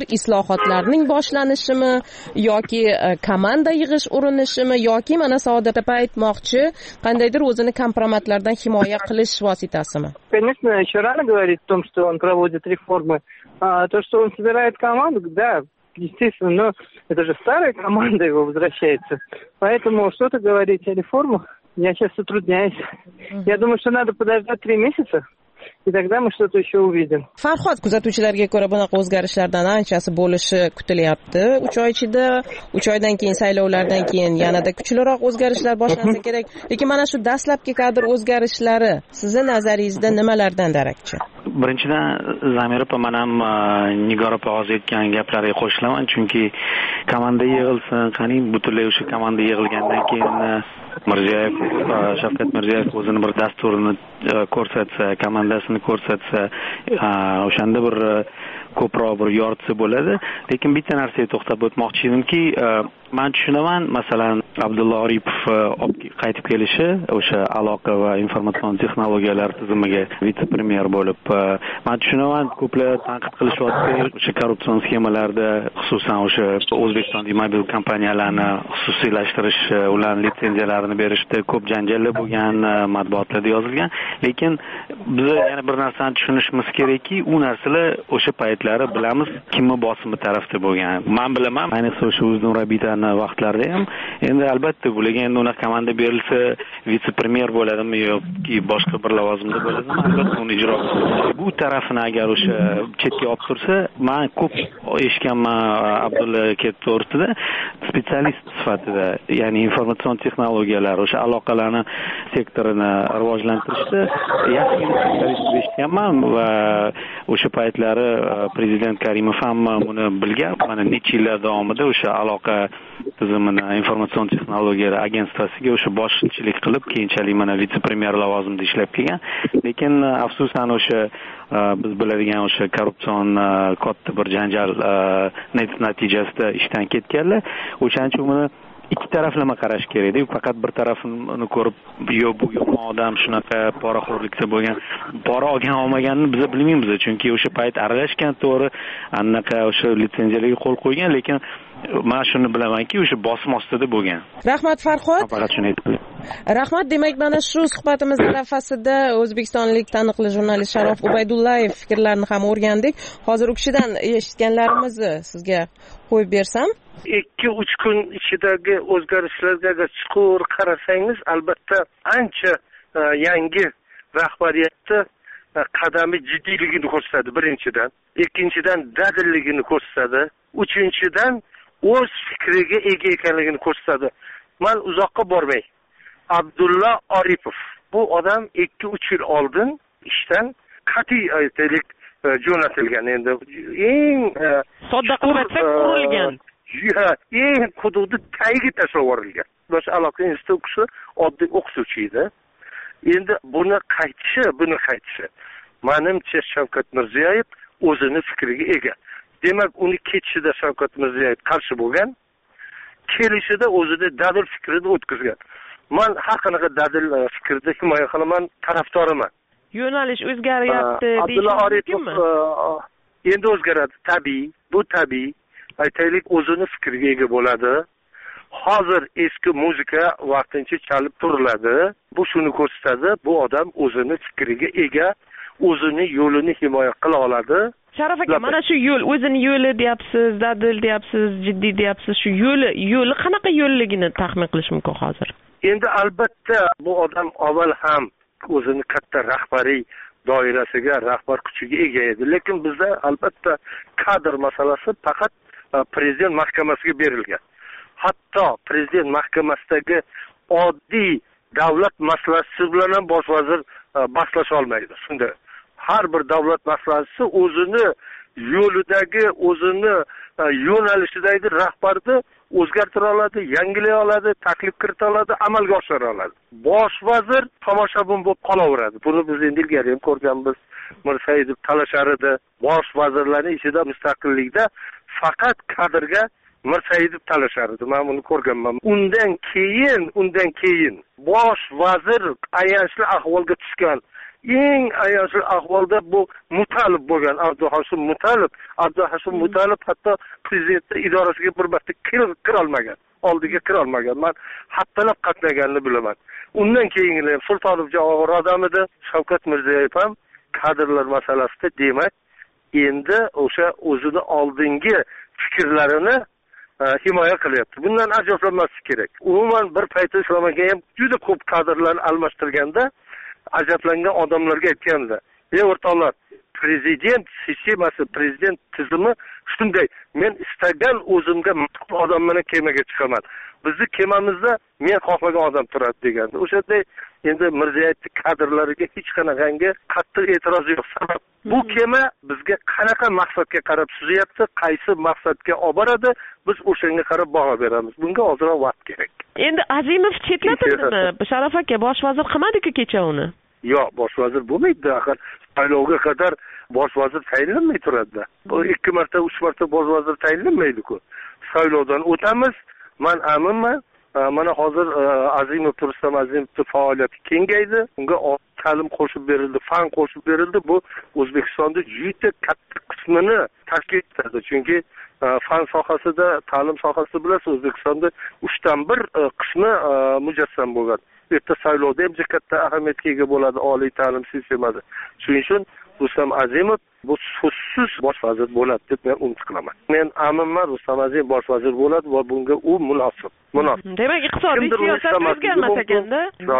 qandaydir islohotlarning boshlanishimi yoki komanda yig'ish urinishimi yoki mana saodatapa aytmoqchi qandaydir o'zini kompromatlardan himoya qilish vositasimi? Конечно, еще рано говорить о том, что он проводит реформы. То, что он собирает команду, да, естественно, но это же старая команда его возвращается. Поэтому что-то говорить о реформах я сейчас затрудняюсь. Я думаю, что надо подождать 3 месяца. И тогда мы что-то еще увидим. Farhod, kuzatuvchilarga ko'ra bunaqa o'zgarishlardan anchasi bo'lishi kutilyapti. 3 oy ichida, 3 oydan keyin saylovlardan keyin yanada kuchliroq o'zgarishlar boshlansa kerak. Lekin mana shu dastlabki kadr o'zgarishlari sizni nazaringizda nimalardan darakchi? Birinchidan Zamira opa, men ham Nigora opa hozir aytgan gaplariga qo'shilaman, chunki komanda yig'ilsin, qani butunlay o'sha komanda yig'ilgandan keyin Mirziyoyev, Shavkat Mirziyoyev o'zini bir dasturini ko'rsatsa, komandasini ko'rsatsa, o'shanda bir ko'proq bir yoritsa bo'ladi. Lekin bitta narsaga to'xtab o'tmoqchi edimki, men tushunaman, masalan, Abdulla Oripov qaytib kelishi, o'sha aloqa va informatsion texnologiyalar tizimiga vitse-premyer bo'lib, men tushunaman, ko'plar tanqid qilishyapti, o'sha korrupsion sxemalarda, xususan o'sha O'zbekistondagi mobil kompaniyalarni xususiylashtirish, ularning litsenziyalarini berishda ko'p janjallar bo'lgan, matbuotlarda yozilgan. Lekin biz yana bir narsani tushunishimiz kerakki, u narsalar o'sha paytlari bilamiz kimni bosimi tarafda bo'lgan. Men bilaman, ayniqsa o'sha Uznur Abidani vaqtlarida ham endi albatta bularga endi unaqa komanda berilsa vitse-premyer bo'ladimi yoki boshqa bir lavozimda bo'ladimi, albatta uni ijro qiladi. Bu tarafini agar o'sha chetga olib tursa, men ko'p eshitganman Abdulla aka to'g'risida, spetsialist sifatida, ya'ni informatsion texnologiyalar, o'sha aloqalarni sektorini rivojlantirishda yaxshi spetsialist eshitganman va o'sha paytlari prezident Karimov ham buni bilgan. Mana necha yillar davomida o'sha aloqa tizimini informatsion texnologiyalar agentsiyasiga o'sha boshchilik qilib, keyinchalik mana vitse-premyer lavozimida ishlab kelgan. Lekin afsusan o'sha biz biladigan o'sha korrupsion katta bir janjal natijasida ishdan ketganlar. O'shaning uchun buni ikki taraflama qarash kerak-da. Faqat bir tarafini ko'rib, yo'q bu yomon odam shunaqa poraxo'rlikda bo'lgan, pora olgan olmaganini biz bilmaymiz, chunki o'sha payt aralashgan, to'g'ri, anaqa o'sha litsenziyalarga qo'l qo'ygan, lekin men shuni bilamanki, o'sha bosim ostida bo'lgan. Rahmat Farhod. Faqat shuni aytdim. Rahmat. Demak, mana shu suhbatimiz arafasida o'zbekistonlik taniqli jurnalist Sharof Ubaydullayev fikrlarini ham o'rgandik. Hozir u kishidan eshitganlarimizni sizga qo'yib bersam. 2-3 kun ichidagi o'zgarishlarga agar chuqur qarasangiz, albatta ancha yangi rahbariyatda qadami jiddiyligini ko'rsatadi birinchidan, ikkinchidan dadilligini ko'rsatadi, uchinchidan o'z fikriga ega ekanligini ko'rsatadi. Men uzoqqa bormay, Abdulla Oripov bu odam 2-3 yil oldin ishdan qat'iy aytaylik jo'natilgan. Endi eng sodda qilib aytsak qurilgan, eng hududni tagiga tashlab yuborilgan. Bosh aloqa instituti oddiy o'qituvchi edi. Endi buni qaytishi menimcha Shavkat Mirziyoyev o'zini fikriga ega. Demak, uni ketishida Shavkat Mirziyoyev qarshi bo'lgan, kelishida o'zini dadil fikrini o'tkazgan. Men har qanaqa dadil fikrni himoya qilaman, tarafdoriman. Yo'nalish o'zgaryapti Abdulla Oripov endi o'zgaradi, tabiiy, bu tabiiy. Aytaylik, o'zini fikriga ega bo'ladi. Hozir eski muzika vaqtincha chalib turiladi. Bu shuni ko'rsatadi, bu odam o'zini fikriga ega, o'zini yo'lini himoya qila oladi. Sharof aka, mana shu yo'l, o'zini yo'li deyapsiz, dadil deyapsiz, jiddiy deyapsiz. Shu yo'li qanaqa yo'lligini taxmin qilish mumkin hozir? Endi albatta bu odam avval ham o'zini katta rahbariy doirasiga, rahbar kuchiga ega edi. Lekin bizda albatta kadr masalasi faqat prezident mahkamasiga berilgan. Hatto prezident mahkamasidagi oddiy davlat maslahatchisi bilan ham bosh vazir bahslasha olmaydi. Shunda har bir davlat maslahatchisi o'zini yo'lidagi, o'zini yo'nalishidagi rahbarni o'zgartira oladi, yangilay oladi, taklif kirita oladi, amalga oshira oladi. Bosh vazir tomoshabin bo'lib qolaveradi. Buni biz endi ilgari ham ko'rganmiz. Mirsaidov talashar edi. Bosh vazirlarning ichida mustaqillikda faqat kadrga Mirsaidov talashar edi. Men buni ko'rganman. Undan keyin bosh vazir ayanchli ahvolga tushgan. eng ayanchli ahvolda bu Mutalib bo'lgan, Abduhashim Mutalib hatto prezident idorasiga bir marta kirolmagan, oldiga kirolmagan. Men haftalab qatnaganini bilaman. Undan keyingi Sultonovjon og'ir odam edi, Shavkat Mirziyoyev ham kadrlar masalasida demak endi o'sha o'zini oldingi fikrlarini himoya qilyapti. Bundan ajablanmaslik kerak. Umuman bir paytda Islomaga ham juda ko'p kadrlarni almashtirganda ajablangan odamlarga aytganda, "Ey o'rtoqlar, prezident sistemasi, prezident tizimi shunday. Men istagan o'zimga odam bilan kemaga chiqaman. Bizni kemamizda men xohlagan odam turadi" deganda. O'shada endi Mirziyoyevning kadrlariga hech qanaqangi qattiq e'tiroz yo'q. Sabab bu kema bizga qanaqa maqsadga qarab suzyapti, qaysi maqsadga olib boradi, biz o'shanga qarab baho beramiz. Bunga ozroq vaqt kerak. Endi Azimov chetlatildimi? Sharof aka, bosh vazir qilmadi-ku kecha uni. Yo'q, bosh vazir bo'lmaydi. Axir saylovga qadar bosh vazir tayinlanmay turadi. Bu 2 marta, 3 marta bosh vazir tayinlanmaydi-ku. Saylovdan o'tamiz. Men aminman. Mana hozir Azimov Rustam Azimovning faoliyati kengaydi. Unga ta'lim qo'shib berildi, fan qo'shib berildi. Bu O'zbekistonda juda katta qismini tashkil etadi. Chunki fan sohasida, ta'lim sohasida bilasiz, O'zbekistonda 3dan 1 qismi mujassam bo'lgan. Erta saylovda ham katta ahamiyatga ega bo'ladi oliy ta'lim sistemasi. Shuning uchun Rustam Azimov bu so'zsiz bosh vazir bo'ladi deb men umid qilaman. Men aminman, Rustam Azimov bosh vazir bo'ladi va bunga u munosib. Demak, iqtisodiy siyosat o'zgarmas ekanda.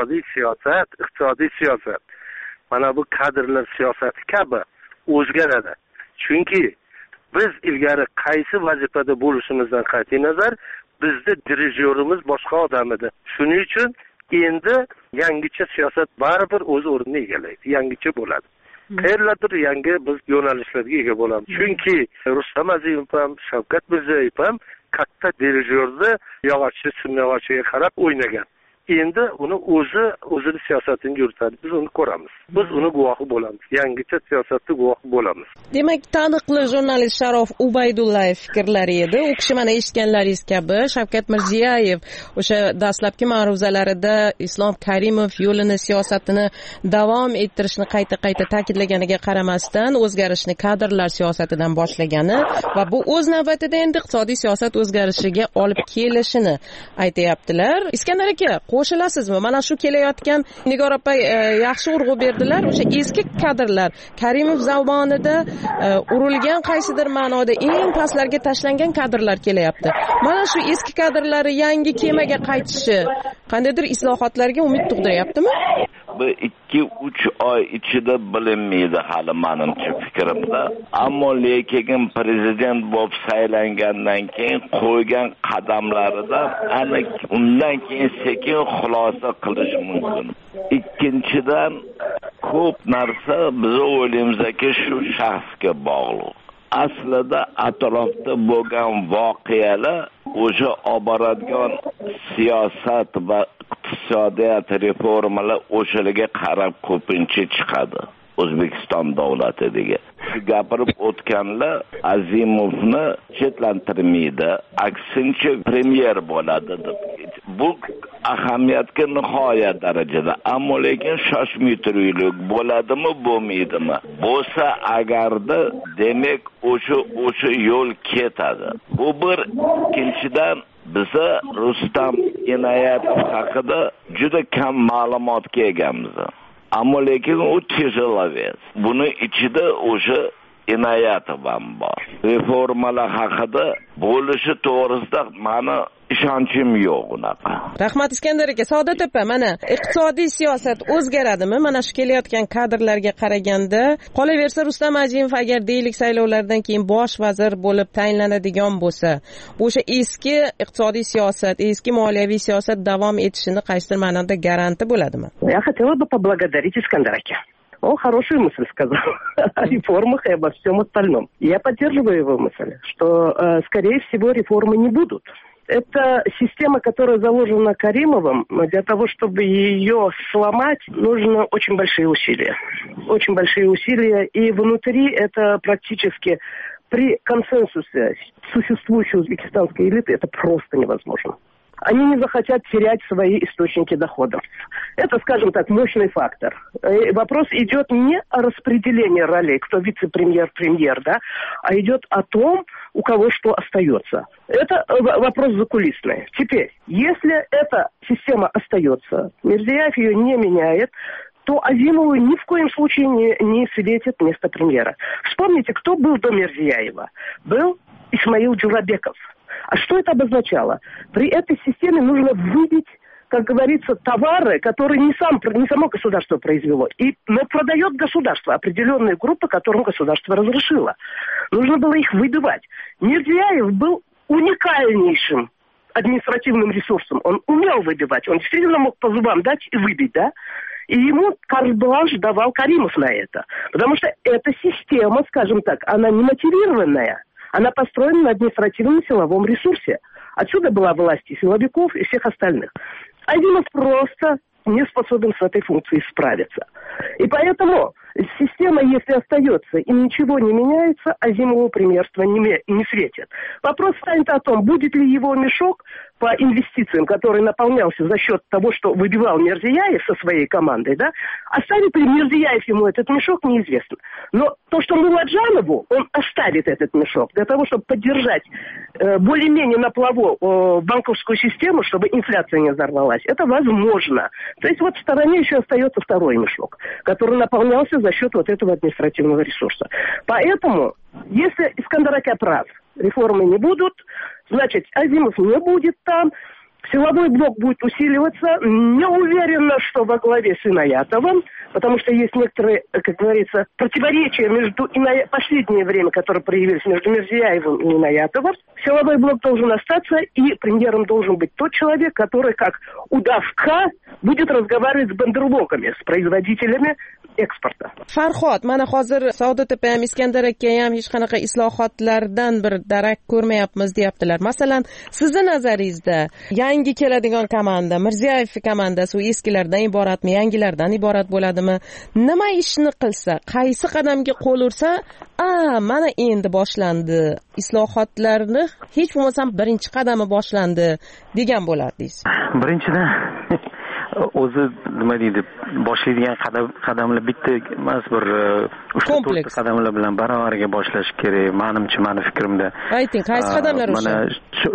Iqtisodiy siyosat. Mana bu kadrlar siyosati kabi o'zgaradi. Chunki biz ilgari qaysi vazifada bo'lishimizdan qat'iy nazar, bizda dirijyorimiz boshqa odam edi. Shuning uchun endi yangicha siyosat baribir o'z o'rnini egallaydi, yangicha bo'ladi. Qayerlardir yangi biz yo'nalishlarga ega bo'lamiz. Chunki Rustam Azimov ham, Shavkat Mirziyoyev ham katta dirijyorni yog'ochchi, simyog'ochiga qarab o'ynagan. Endi uni o'zini siyosatini yuritadi. Biz uni ko'ramiz. Biz uni guvohi bo'lamiz. Yangicha siyosatda guvohi bo'lamiz. Demak, taniqli jurnalist Sharof Ubaydullayev fikrlari edi. U kishi mana eshitganlaringiz kabi Shavkat Mirziyoyev o'sha dastlabki ma'ruzalarida Islom Karimov yo'lini, siyosatini davom ettirishni qayta-qayta ta'kidlaganiga qaramasdan o'zgarishni kadrlar siyosatidan boshlagani va bu o'z navbatida endi iqtisodiy siyosat o'zgarishiga olib kelishini aytayaptilar. Iskandar aka, qo'shilasizmi? Mana shu kelayotgan Nigor opa yaxshi urg'u berdilar. O'sha eski kadrlar Karimov zamonida urilgan qaysidir ma'noda eng pastlarga tashlangan kadrlar kelyapti. Mana shu eski kadrlari yangi kemaga qaytishi qandaydir islohotlarga umid tug'diryaptimi? Bu 2-3 oy ichida bilinmaydi hali menimcha fikrimda. Ammo lekin prezident bo'lib saylangandan keyin qo'ygan qadamlaridan aniq undan keyin sekin xulosa qilish mumkin. Ikkinchidan ko'p narsa biz o'ylaymizki shu shaxsga bog'liq. Aslida atrofda bo'lgan voqealar o'sha olib boradigan siyosat va iqtisodiyot reformalar o'shalarga qarab ko'pincha chiqadi. O'zbekiston davlatiga. Shu gapirib o'tganlar Azimovni chetlantirmaydi, aksincha premyer bo'ladi deb. Bu ahamiyatga nihoyat darajada. Ammo lekin shoshmay turaylik, bo'ladimi, bo'lmaydimi? Bo'lsa agarda demak o'sha yo'l ketadi. Bu bir. Ikkinchidan biza Rustam Inoyatov haqida juda kam ma'lumotga egamiz. Ammo lekin u tejalaves. Buni ichida o'sha Inoyatov ham bor. Reformalar haqida bo'lishi to'g'risida meni ishonchim yo'q unaqa. Rahmat Iskandar aka, Saodat opa, mana iqtisodiy siyosat o'zgaradimi? Mana shu kelayotgan kadrlarga qaraganda, qolaversa Rustam Azimov agar deylik saylovlardan keyin bosh vazir bo'lib tayinlanadigan bo'lsa, o'sha eski iqtisodiy siyosat, eski moliyaviy siyosat davom etishini qaysidir ma'noda garanti bo'ladimi? Я хотела бы поблагодарить Искандара ака. Он хорошую мысль сказал о реформах и обо всем остальном. Я поддерживаю его мысль, что, скорее всего, реформы не будут. Это система, которая заложена Каримовым. Для того, чтобы ее сломать, нужно очень большие усилия. Очень большие усилия. И внутри это практически при консенсусе существующей узбекистанской элиты это просто невозможно. они не захотят терять свои источники доходов. Это, скажем так, мощный фактор. И вопрос идет не о распределении ролей, кто вице-премьер, премьер, да, а идет о том, у кого что остается. Это вопрос закулисный. Теперь, если эта система остается, Мирзияев ее не меняет, то Азимову ни в коем случае не светит место премьера. Вспомните, кто был до Мирзияева? Был Исмаил Джурабеков. А что это обозначало? При этой системе нужно выбить, как говорится, товары, которые не само государство произвело, но продает государство, определенные группы, которым государство разрешило. Нужно было их выбивать. Мирзияев был уникальнейшим административным ресурсом. Он умел выбивать, он действительно мог по зубам дать и выбить, да? И ему карт-бланш давал Каримов на это. Потому что эта система, скажем так, она не мотивированная. Она построена на административном силовом ресурсе. Отсюда была власть и силовиков, и всех остальных. Азимов просто не способен с этой функцией справиться. И поэтому система, если остается и ничего не меняется, Азимову премьерство не светит. Вопрос станет о том, будет ли его мешок по инвестициям, который наполнялся за счет того, что выбивал Мирзияев со своей командой, да, оставит ли Мирзияев ему этот мешок, неизвестно. Но то, что Муладжанову, он оставит этот мешок для того, чтобы поддержать более-менее на плаву банковскую систему, чтобы инфляция не взорвалась, это возможно. То есть вот в стороне еще остается второй мешок, который наполнялся за счет вот этого административного ресурса. Поэтому, если Искандер Ака прав, реформы не будут, значит, Азимов не будет там, силовой блок будет усиливаться. Не уверена, что во главе с Инаятовым, потому что есть некоторые, как говорится, противоречия между последнее время, которые проявились между Мирзияевым и Инаятовым. Силовой блок должен остаться, и премьером должен быть тот человек, который, как удавка, будет разговаривать с бандерлогами, с производителями eksportda. Farhod, mana hozir Saodat aka ham Iskandar aka ham hech qanaqa islohotlardan bir darak ko'rmayapmiz deyaptilar. Masalan, sizni nazaringizda yangi keladigan komanda, Mirziyoyev komandasi u eskilardan iboratmi, yangilardan iborat bo'ladimi? Nima ishni qilsa, qaysi qadamga qo'l ursa, mana endi boshlandi. Islohotlarni hech bo'lmasam birinchi qadami boshlandi degan bo'lardingiz. Birinchidan o'zi nima deydi, boshlaydigan qadamlar bitta emas, bir 3-4 qadamlar bilan baravariga boshlash kerak. Menimcha, meni fikrimda. Ayting, qaysi qadamlar o'sha? Mana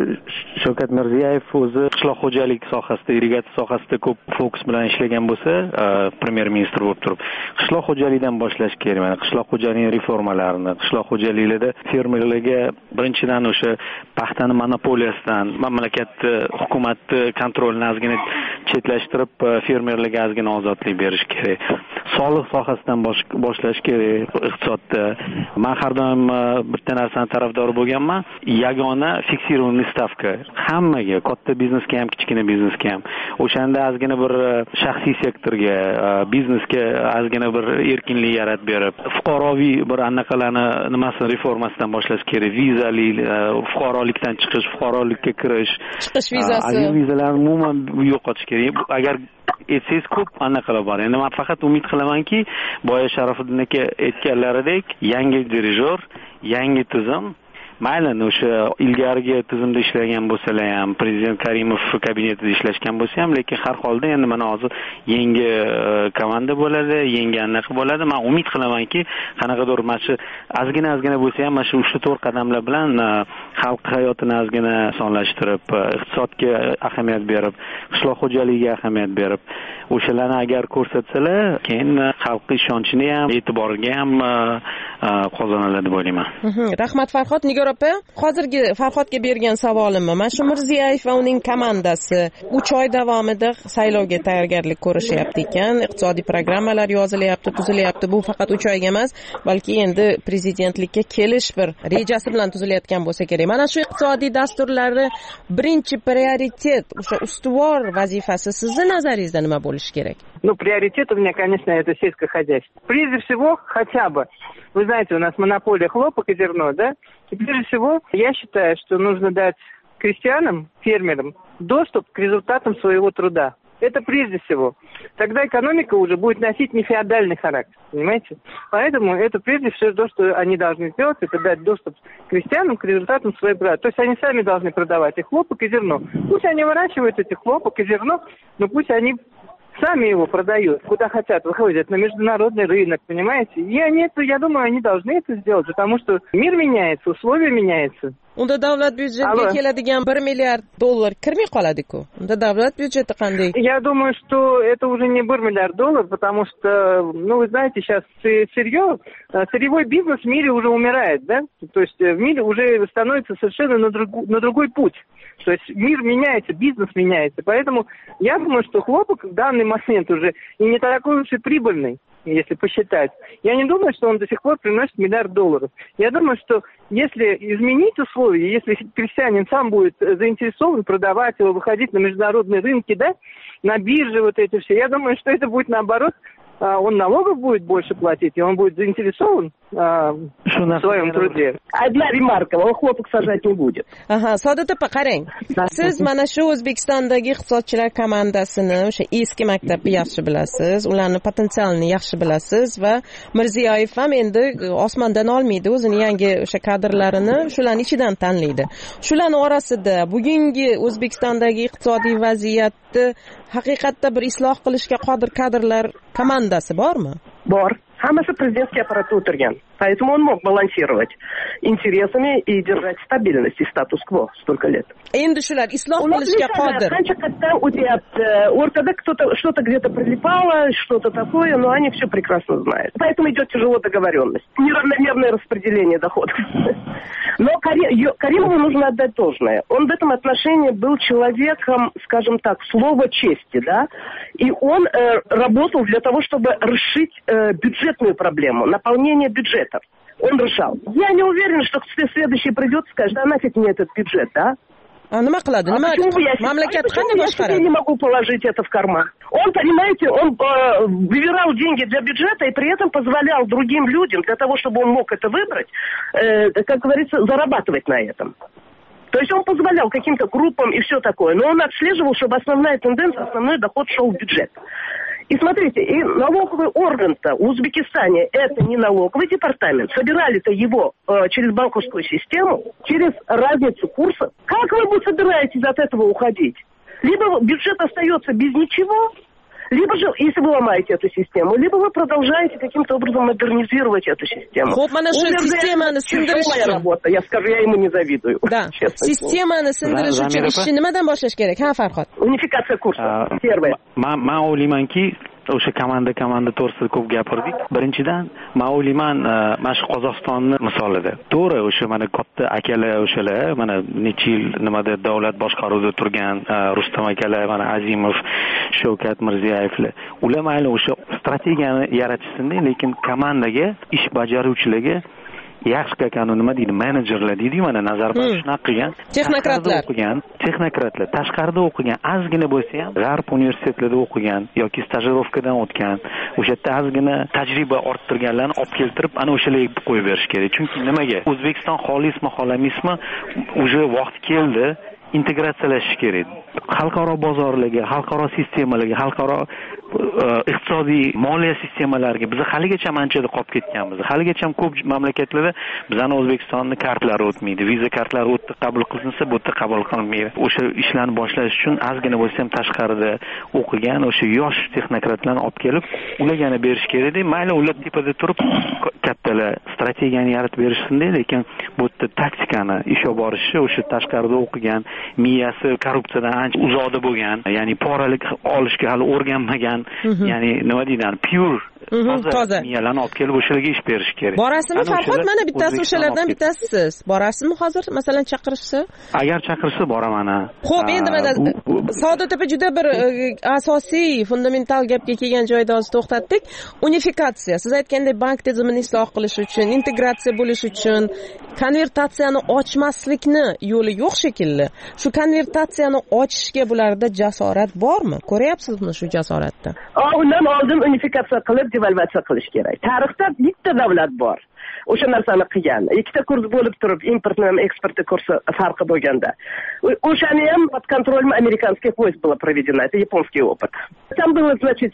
Shavkat Mirziyoyev o'zi qishloq xo'jalik sohasida, irrigatsiya sohasida ko'p fokus bilan ishlagan bo'lsa, premyer ministr bo'lib turib, qishloq xo'jalikdan boshlash kerak. Mana qishloq xo'jaligining reformalarini, qishloq xo'jaliklarda fermerlarga birinchidan o'sha paxtani monopoliyasidan, mamlakat hukumatni kontrolini ozgina chetlashtirib, fermerlarga ozgina ozodlik berish kerak. Soliq sohasidan boshlash kerak iqtisodda. Men har doim bitta narsani tarafdori bo'lganman, yagona fiksirованный stavka. Hammaga, katta biznesga ham, kichkina biznesga ham. O'shanda ozgina bir shaxsiy sektorga, biznesga ozgina bir erkinlik yaratib berib, fuqaroviy bir anaqalarni nimasi reformasidan boshlash kerak. Vizali, fuqarolikdan chiqish, fuqarolikka kirish, chiqish vizasi, vizalarni umuman yo'qotish kerak. Agar etsangiz ko'p anaqalar bor. Endi men faqat umid qilamanki, boya Sharofiddin aka aytganlaridek, yangi dirijor, yangi tizim, mayli o'sha ilgarigi tizimda ishlagan bo'lsalar ham, prezident Karimov kabinetida ishlashgan bo'lsa ham, lekin har holda endi mana hozir yangi komanda bo'ladi, yangi anaqa bo'ladi. Men umid qilamanki, qanaqadir mana shu ozgina bo'lsa ham, mana shu 3-4 qadamlar bilan xalq hayotini ozgina osonlashtirib, iqtisodga ahamiyat berib, qishloq xo'jaligiga ahamiyat berib, o'shalarni agar ko'rsatsalar, keyin xalq ishonchini ham, e'tiboriga ham qozoniladi deb o'ylayman. Rahmat Farhod. Nigor opa, hozirgi Farhodga bergan savolimni, mana shu Mirziyoyev va uning komandasi 3 oy davomida saylovga tayyorgarlik ko'rishyapti ekan, iqtisodiy programmalar yozilyapti, tuzilyapti. Bu faqat 3 oyga emas, balki endi prezidentlikka kelish bir rejasi bilan tuzilayotgan bo'lsa kerak. Mana shu iqtisodiy dasturlari birinchi prioritet, o'sha ustuvor vazifasi sizni nazaringizda nima bo'lishi kerak? Ну, приоритет у меня, конечно, это сельское хозяйство. Прежде всего, хотя бы, вы знаете, у нас монополия хлопок и зерно, да? И прежде всего, я считаю, что нужно дать крестьянам, фермерам доступ к результатам своего труда. Это прежде всего. Тогда экономика уже будет носить не феодальный характер, понимаете? Поэтому это прежде всего то, что они должны сделать, это дать доступ крестьянам к результатам своей работы. То есть они сами должны продавать и хлопок, и зерно. Пусть они выращивают эти хлопок и зерно, но пусть они сами его продают, куда хотят, выходят на международный рынок, понимаете? И они это, я думаю, они должны это сделать, потому что мир меняется, условия меняются. Unda davlat byudjetiga keladigan 1 milliard dollar kirmay qoladi-ku. Unda davlat byudjeti qanday? Я думаю, что это уже не 1 миллиард долларов, потому что, ну, вы знаете, сейчас сырьевой бизнес в мире уже умирает, да? То есть в мире уже становится совершенно на другой путь. То есть мир меняется, бизнес меняется. Поэтому я думаю, что хлопок в данный момент уже и не такой уж и прибыльный, если посчитать. Я не думаю, что он до сих пор приносит $1 миллиард. Я думаю, что если изменить условия, если крестьянин сам будет заинтересован продавать его, выходить на международные рынки, да, на бирже вот эти все, я думаю, что это будет наоборот, он налогов будет больше платить, и он будет заинтересован в своем труде. Одна ремарка, он хлопок сажать не будет. Saodat opa, qarang. Siz mana shu O'zbekistondagi iqtisodchilar komandasini, o'sha eski maktabni yaxshi bilasiz, ularning potensialini yaxshi bilasiz va Mirziyoyev ham endi osmondan olmaydi, o'zini yangi o'sha kadrlarini shularning ichidan tanlaydi. Shularning orasida bugungi O'zbekistondagi iqtisodiy vaziyatni haqiqatda bir isloh qilishga qodir kadrlar komandasi bormi? Bor. Hammasi prezidentский аппаратda o'tirgan. Поэтому он мог балансировать интересами и держать стабильность и статус-кво столько лет. Endi shular isloh qilishga qodir. Qancha katta o'tyapti. O'rtada что-то где-то прилипало, что-то такое, но они все прекрасно знают. Поэтому идет тяжело договоренность. Неравномерное распределение доходов. Но Каримову нужно отдать должное. Он в этом отношении был человеком, скажем так, слова чести, да? И он работал для того, чтобы решить бюджетную проблему, наполнение бюджетов. Он решал. Я не уверен, что следующий придет и скажет, а нафиг мне этот бюджет, да? Nima qiladi? Nima mamlakat qanday boshqaradi? Я не могу положить это в карман. Он, понимаете, он выбирал деньги для бюджета и при этом позволял другим людям, для того, чтобы он мог это выбрать, как говорится, зарабатывать на этом. То есть он позволял каким-то группам и все такое, но он отслеживал, чтобы основная тенденция, основной доход шел в бюджет. И смотрите, и налоговый орган-то в Узбекистане это не налоговый департамент. Собирали-то его через банковскую систему, через разницу курсов. Как вы собираетесь от этого уходить? Либо бюджет остается без ничего, либо же, если вы ломаете эту систему, либо вы продолжаете каким-то образом модернизировать эту систему. Тяжелая работа, я скажу, я ему не завидую. Да. Sistemani sindirish uchun ishni nimadan boshlash kerak? Ha, Farhod. Unifikatsiya kursi. Первое. Men o'ylaymanki, o'sha komanda to'g'risida ko'p gapirdik. Birinchidan, men o'ylayman, mana shu Qozog'istonni misolida. To'g'ri, o'sha mana katta akalar o'shalar, mana necha yil nimada davlat boshqaruvida turgan Rustam akalar, mana Azimov, Shavkat Mirziyoyevlar. Ular mayli o'sha strategiyani yaratishsin, lekin komandaga, ish bajaruvchilarga yaxshi kakani nima deydi, menejerlar deydi, mana Nazarboyev shunaqa qilgan. Texnokratlar tashqarida o'qigan, ozgina bo'lsa ham G'arb universitetlarida o'qigan yoki stajirovkadan o'tgan, o'sha yerda ozgina tajriba orttirganlarni olib keltirib, ana o'shalarga qo'yib berish kerak. Chunki nimaga? O'zbekiston xolismi, xohlamizmi, уже vaqt keldi, integratsiyalashish kerak. Xalqaro bozorlarga, xalqaro sistemalarga, xalqaro iqtisodiy moliya sistemalariga biz haligacha anchada qolib ketganmiz. Haligacha ko'p mamlakatlarda bizning O'zbekistonning kartlari o'tmaydi. Viza kartlari o'tdi, qabul qilinsa, bu yerda qabul qilinmaydi. O'sha ishlarni boshlash uchun ozgina bo'lsa ham tashqarida o'qigan o'sha yosh texnokratlarni olib kelib, ularga berish kerak edi. Mayli ular tepada turib kattalar strategiyani yaratib berishsin, lekin bu yerda taktikani ish olib borishi o'sha tashqarida o'qigan, miyasi korrupsiyadan ancha uzoqda bo'lgan, ya'ni poralik olishga hali o'rganmagan, ya'ni nima deydi, pure toza miyalarni olib kelib o'shalarga ish berish kerak. Borasizmi Farhod? Mana bittasi o'shalardan bittasisiz. Borasizmi hozir masalan chaqirishsa? Agar chaqirsa boraman. Xo'p, endi mana Saodat opa juda bir asosiy, fundamental gapga kelgan joyda hozir to'xtatdik. Unifikatsiya. Siz aytgandek bank tizimini isloh qilish uchun, integratsiya bo'lish uchun konvertatsiyani ochmaslikni yo'li yo'q shekilli. Shu konvertatsiyani ochishga bularda jasorat bormi? Ko'ryapsizmi shu jasoratni? Undan oldin unifikatsiya qilib devalvatsiya qilish kerak. Tarixda bitta davlat bor o'sha narsani qilgan. Ikkita kurs bo'lib turib, importni ham eksportni kursi farqi bo'lganda. O'shani ham под контролем американских войск было проведено. Это японский опыт. Там было, значит,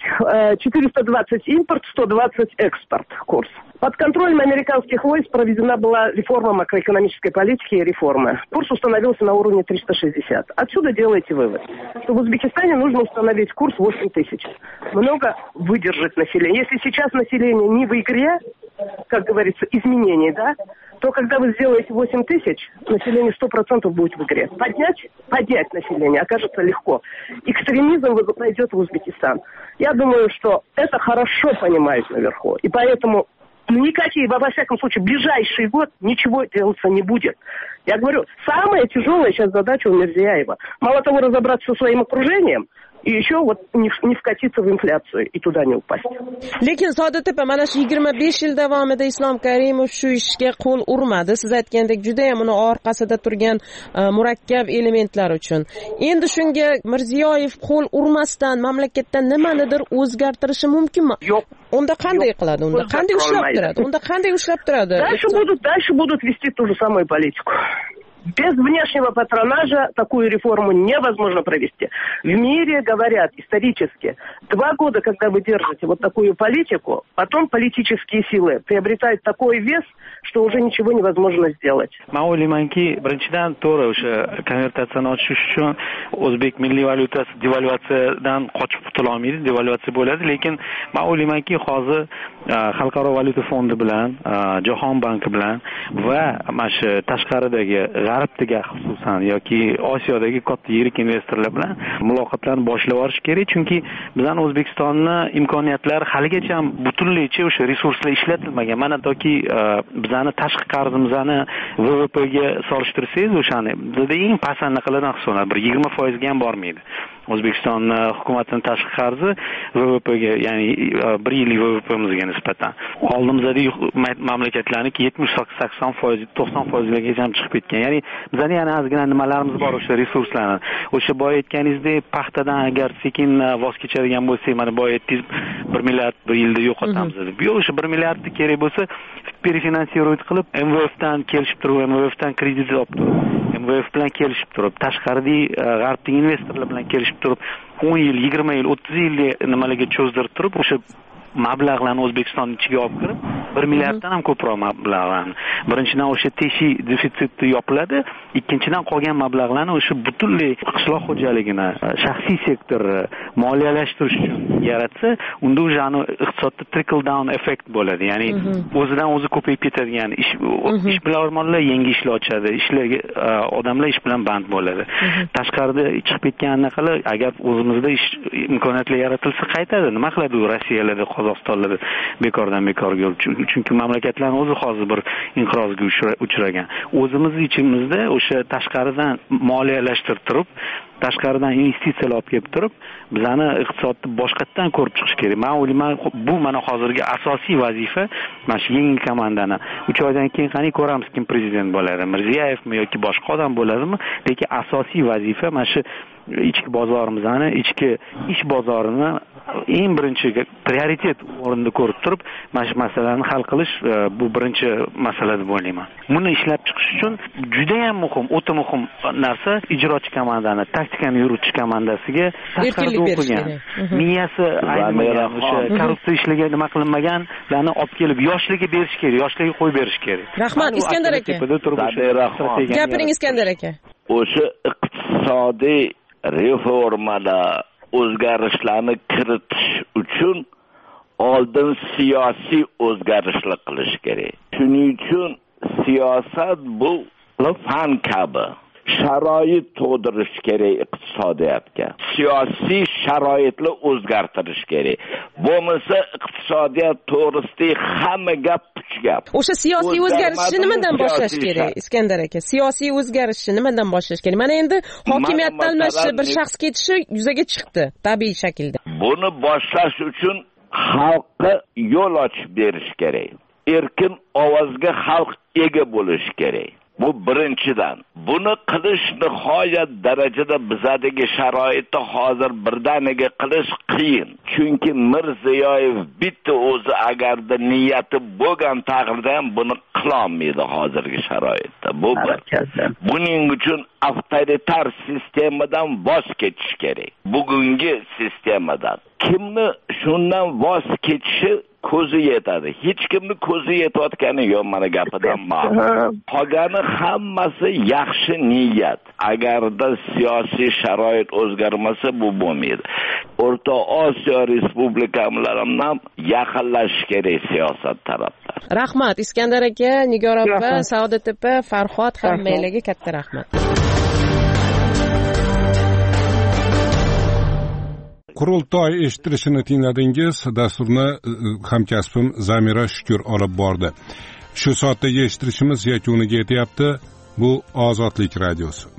420 импорт, 120 экспорт курс. Под контролем американских войск проведена была реформа макроэкономической политики и реформы. Курс установился на уровне 360. Отсюда делайте вывод, что в Узбекистане нужно установить курс 8 тысяч. Много выдержать население. Если сейчас население не в игре, как говорится, изменений, да, то когда вы сделаете 8 тысяч, население 100% будет в игре. Поднять население окажется легко. Экстремизм пойдет в Узбекистан. Я думаю, что это хорошо понимают наверху. И поэтому никакие, во всяком случае, ближайший год ничего делаться не будет. Я говорю, самая тяжелая сейчас задача у Мирзияева. Мало того, разобраться со своим окружением, и еще вот не вкатиться в инфляцию и туда не упасть. Lekin Saodat aka, mana shu 25 yil davomida Islom Karimov shu ishga qo'l urmadi. Siz aytgandek, juda ham uni orqasida turgan murakkab elementlar uchun. Endi shunga Mirziyoyev qo'l urmasdan mamlakatda nimanidir o'zgartirishi mumkinmi? Yo'q. Unda qanday qiladi? Unda qanday ushlab turadi? Дальше будут вести ту же самую политику. Без внешнего патронажа такую реформу невозможно провести. В мире говорят исторически, 2 года, когда вы держите вот такую политику, потом политические силы приобретают такой вес, что уже ничего невозможно сделать. Men o'ylaymanki, birinchidan to'g'ri o'sha konvertatsiyani ochish uchun o'zbek milliy valyutasi devalvatsiyadan qochib qutula olmaydi, devalvatsiya bo'ladi, lekin men o'ylaymanki, hozir Xalqaro valyuta fondi bilan, Jahon banki bilan va mana shu tashqaridagi g'arbdagi xususan yoki Osiyodagi katta yirik investorlar bilan muloqotlarni boshlab yuborish kerak, chunki bizning O'zbekistonning imkoniyatlari haligacha butunlaycha o'sha resurslar ishlatilmagan. Mana toki bizani tashqi qarzimizni VVP ga solishtirsangiz, o'shani bizda eng pasandaqalardan hisoblanadi, bir 20% ga ham bormaydi. O'zbekiston hukumatining tashqi qarzi VVP ga, ya'ni 1 yillik VVP'mizga nisbatan oldimizdagi mamlakatlarniki 70-80%, 90% gacha ham chiqib ketgan. Ya'ni bizning yana ozgina nimalarimiz bor o'sha resurslarni. O'sha boya aytganingizdek, paxtadan agar sekin voz kechadigan bo'lsak, mana boya aytdingiz 1 milliard 1 yilda yo'qotamiz deb. Yo'q, o'sha 1 milliardni kerak bo'lsa, перефинансировать qilib, MVFdan kelishib turib, MVFdan kredit olib turib, MVF bilan kelishib turib, tashqaridagi g'arbdagi investorlar bilan kelishib turib, 10 yil, 20 yil, 30 yilga nimalarga cho'zdirib turib, o'sha mablag'larni O'zbekistonning ichiga olib kirib, 1 milliarddan ham ko'proq mablag'larni. Birinchidan o'sha teshi defitsitni yopiladi, ikkinchidan qolgan mablag'larni o'sha butunlay qishloq xo'jaligini, shaxsiy sektorni moliyalashtirish uchun yaratsa, unda o'shani iqtisodda trickle down effekt bo'ladi. Ya'ni o'zidan o'zi ko'payib ketadigan ishbilarmonlar yangi ishlar ochadi, ishlarga odamlar ish bilan band bo'ladi. Tashqarida chiqib ketganlar agar o'zimizda ish imkoniyatlar yaratilsa qaytadi. Nima qiladi u Rossiyalarda, Qozog'istonlarda bekordan bekorga, chunki mamlakatlarning o'zi hozir bir inqirozga uchragan. O'zimiz ichimizda o'sha tashqaridan moliyalashtirib turib, tashqaridan investitsiyalar olib kelib turib, bizani iqtisodni boshqatdan ko'rib chiqish kerak. Men o'ylayman, bu mana hozirgi asosiy vazifa mana shu yangi komandani 3 oydan keyin qani ko'ramiz, kim prezident bo'ladi, Mirziyevmi yoki boshqa odam bo'ladimi, lekin asosiy vazifa mana shu ichki bozorimizni, ichki ish bozorini eng birinchi prioritet o'rinda ko'rib turib, mana shu masalalarni hal qilish bu birinchi masala deb o'ylayman. Buni ishlab chiqish uchun juda ham muhim, o'ta muhim narsa ijrochi komandani, taktikani yuritish komandasiga erkinlik berish kerak. Miyasi aynimagan, o'sha korrupsiya ishlagan, nima qilinmaganlarni olib kelib yoshlarga berish kerak, yoshlarga qo'yib berish kerak. Rahmat, Iskandar aka. Gapiring, Iskandar aka. O'sha iqtisodiy reformalar, o'zgarishlarni kiritish uchun oldin siyosiy o'zgarishlar qilish kerak. Shuning uchun siyosat bu fan kabi sharoit tug'dirish kerak iqtisodiyotga. Siyosiy sharoitni o'zgartirish kerak. Bo'lmasa iqtisodiyot to'g'risida hamma gap puch gap. O'sha siyosiy o'zgarishni nimadan boshlash kerak, Iskandar aka? Siyosiy o'zgarishni nimadan boshlash kerak? Mana endi hokimiyat almashishi, bir shaxs ketishi yuzaga chiqdi tabiiy shaklda. Buni boshlash uchun xalqqa yo'l ochib berish kerak. Erkin ovozga xalq ega bo'lish kerak. Bu birinchidan. buni qilish nihoyat darajada bizadagi sharoitda hozir birdaniga qilish qiyin. Chunki Mirziyoyev bitta o'zi agarda niyati bo'lgan taqdirda ham buni qilolmaydi hozirgi sharoitda. Bu buning uchun avtoritar sistemadan voz kechish kerak. Bugungi sistemadan kimni shundan voz kechishi ko'zi yetadi. Hech kimni ko'zi yetayotgani yo'q, mana gapidan ma'lum. Qolgani hammasi yaxshi niyat. Agarda siyosiy sharoit o'zgarmasa bu bo'lmaydi. O'rta Osiyo respublikalari ham yaqinlashish kerak siyosat tarafdan. Rahmat Iskandar aka, Nigor opa, Saodat opa, Farhod hammalarga katta rahmat. Qurultoy eshittirishini tingladingiz. Dasturni hamkasbim Zamira Shukur olib bordi. Shu soatdagi eshittirishimiz yakuniga yetyapti. Bu Ozodlik radiosi.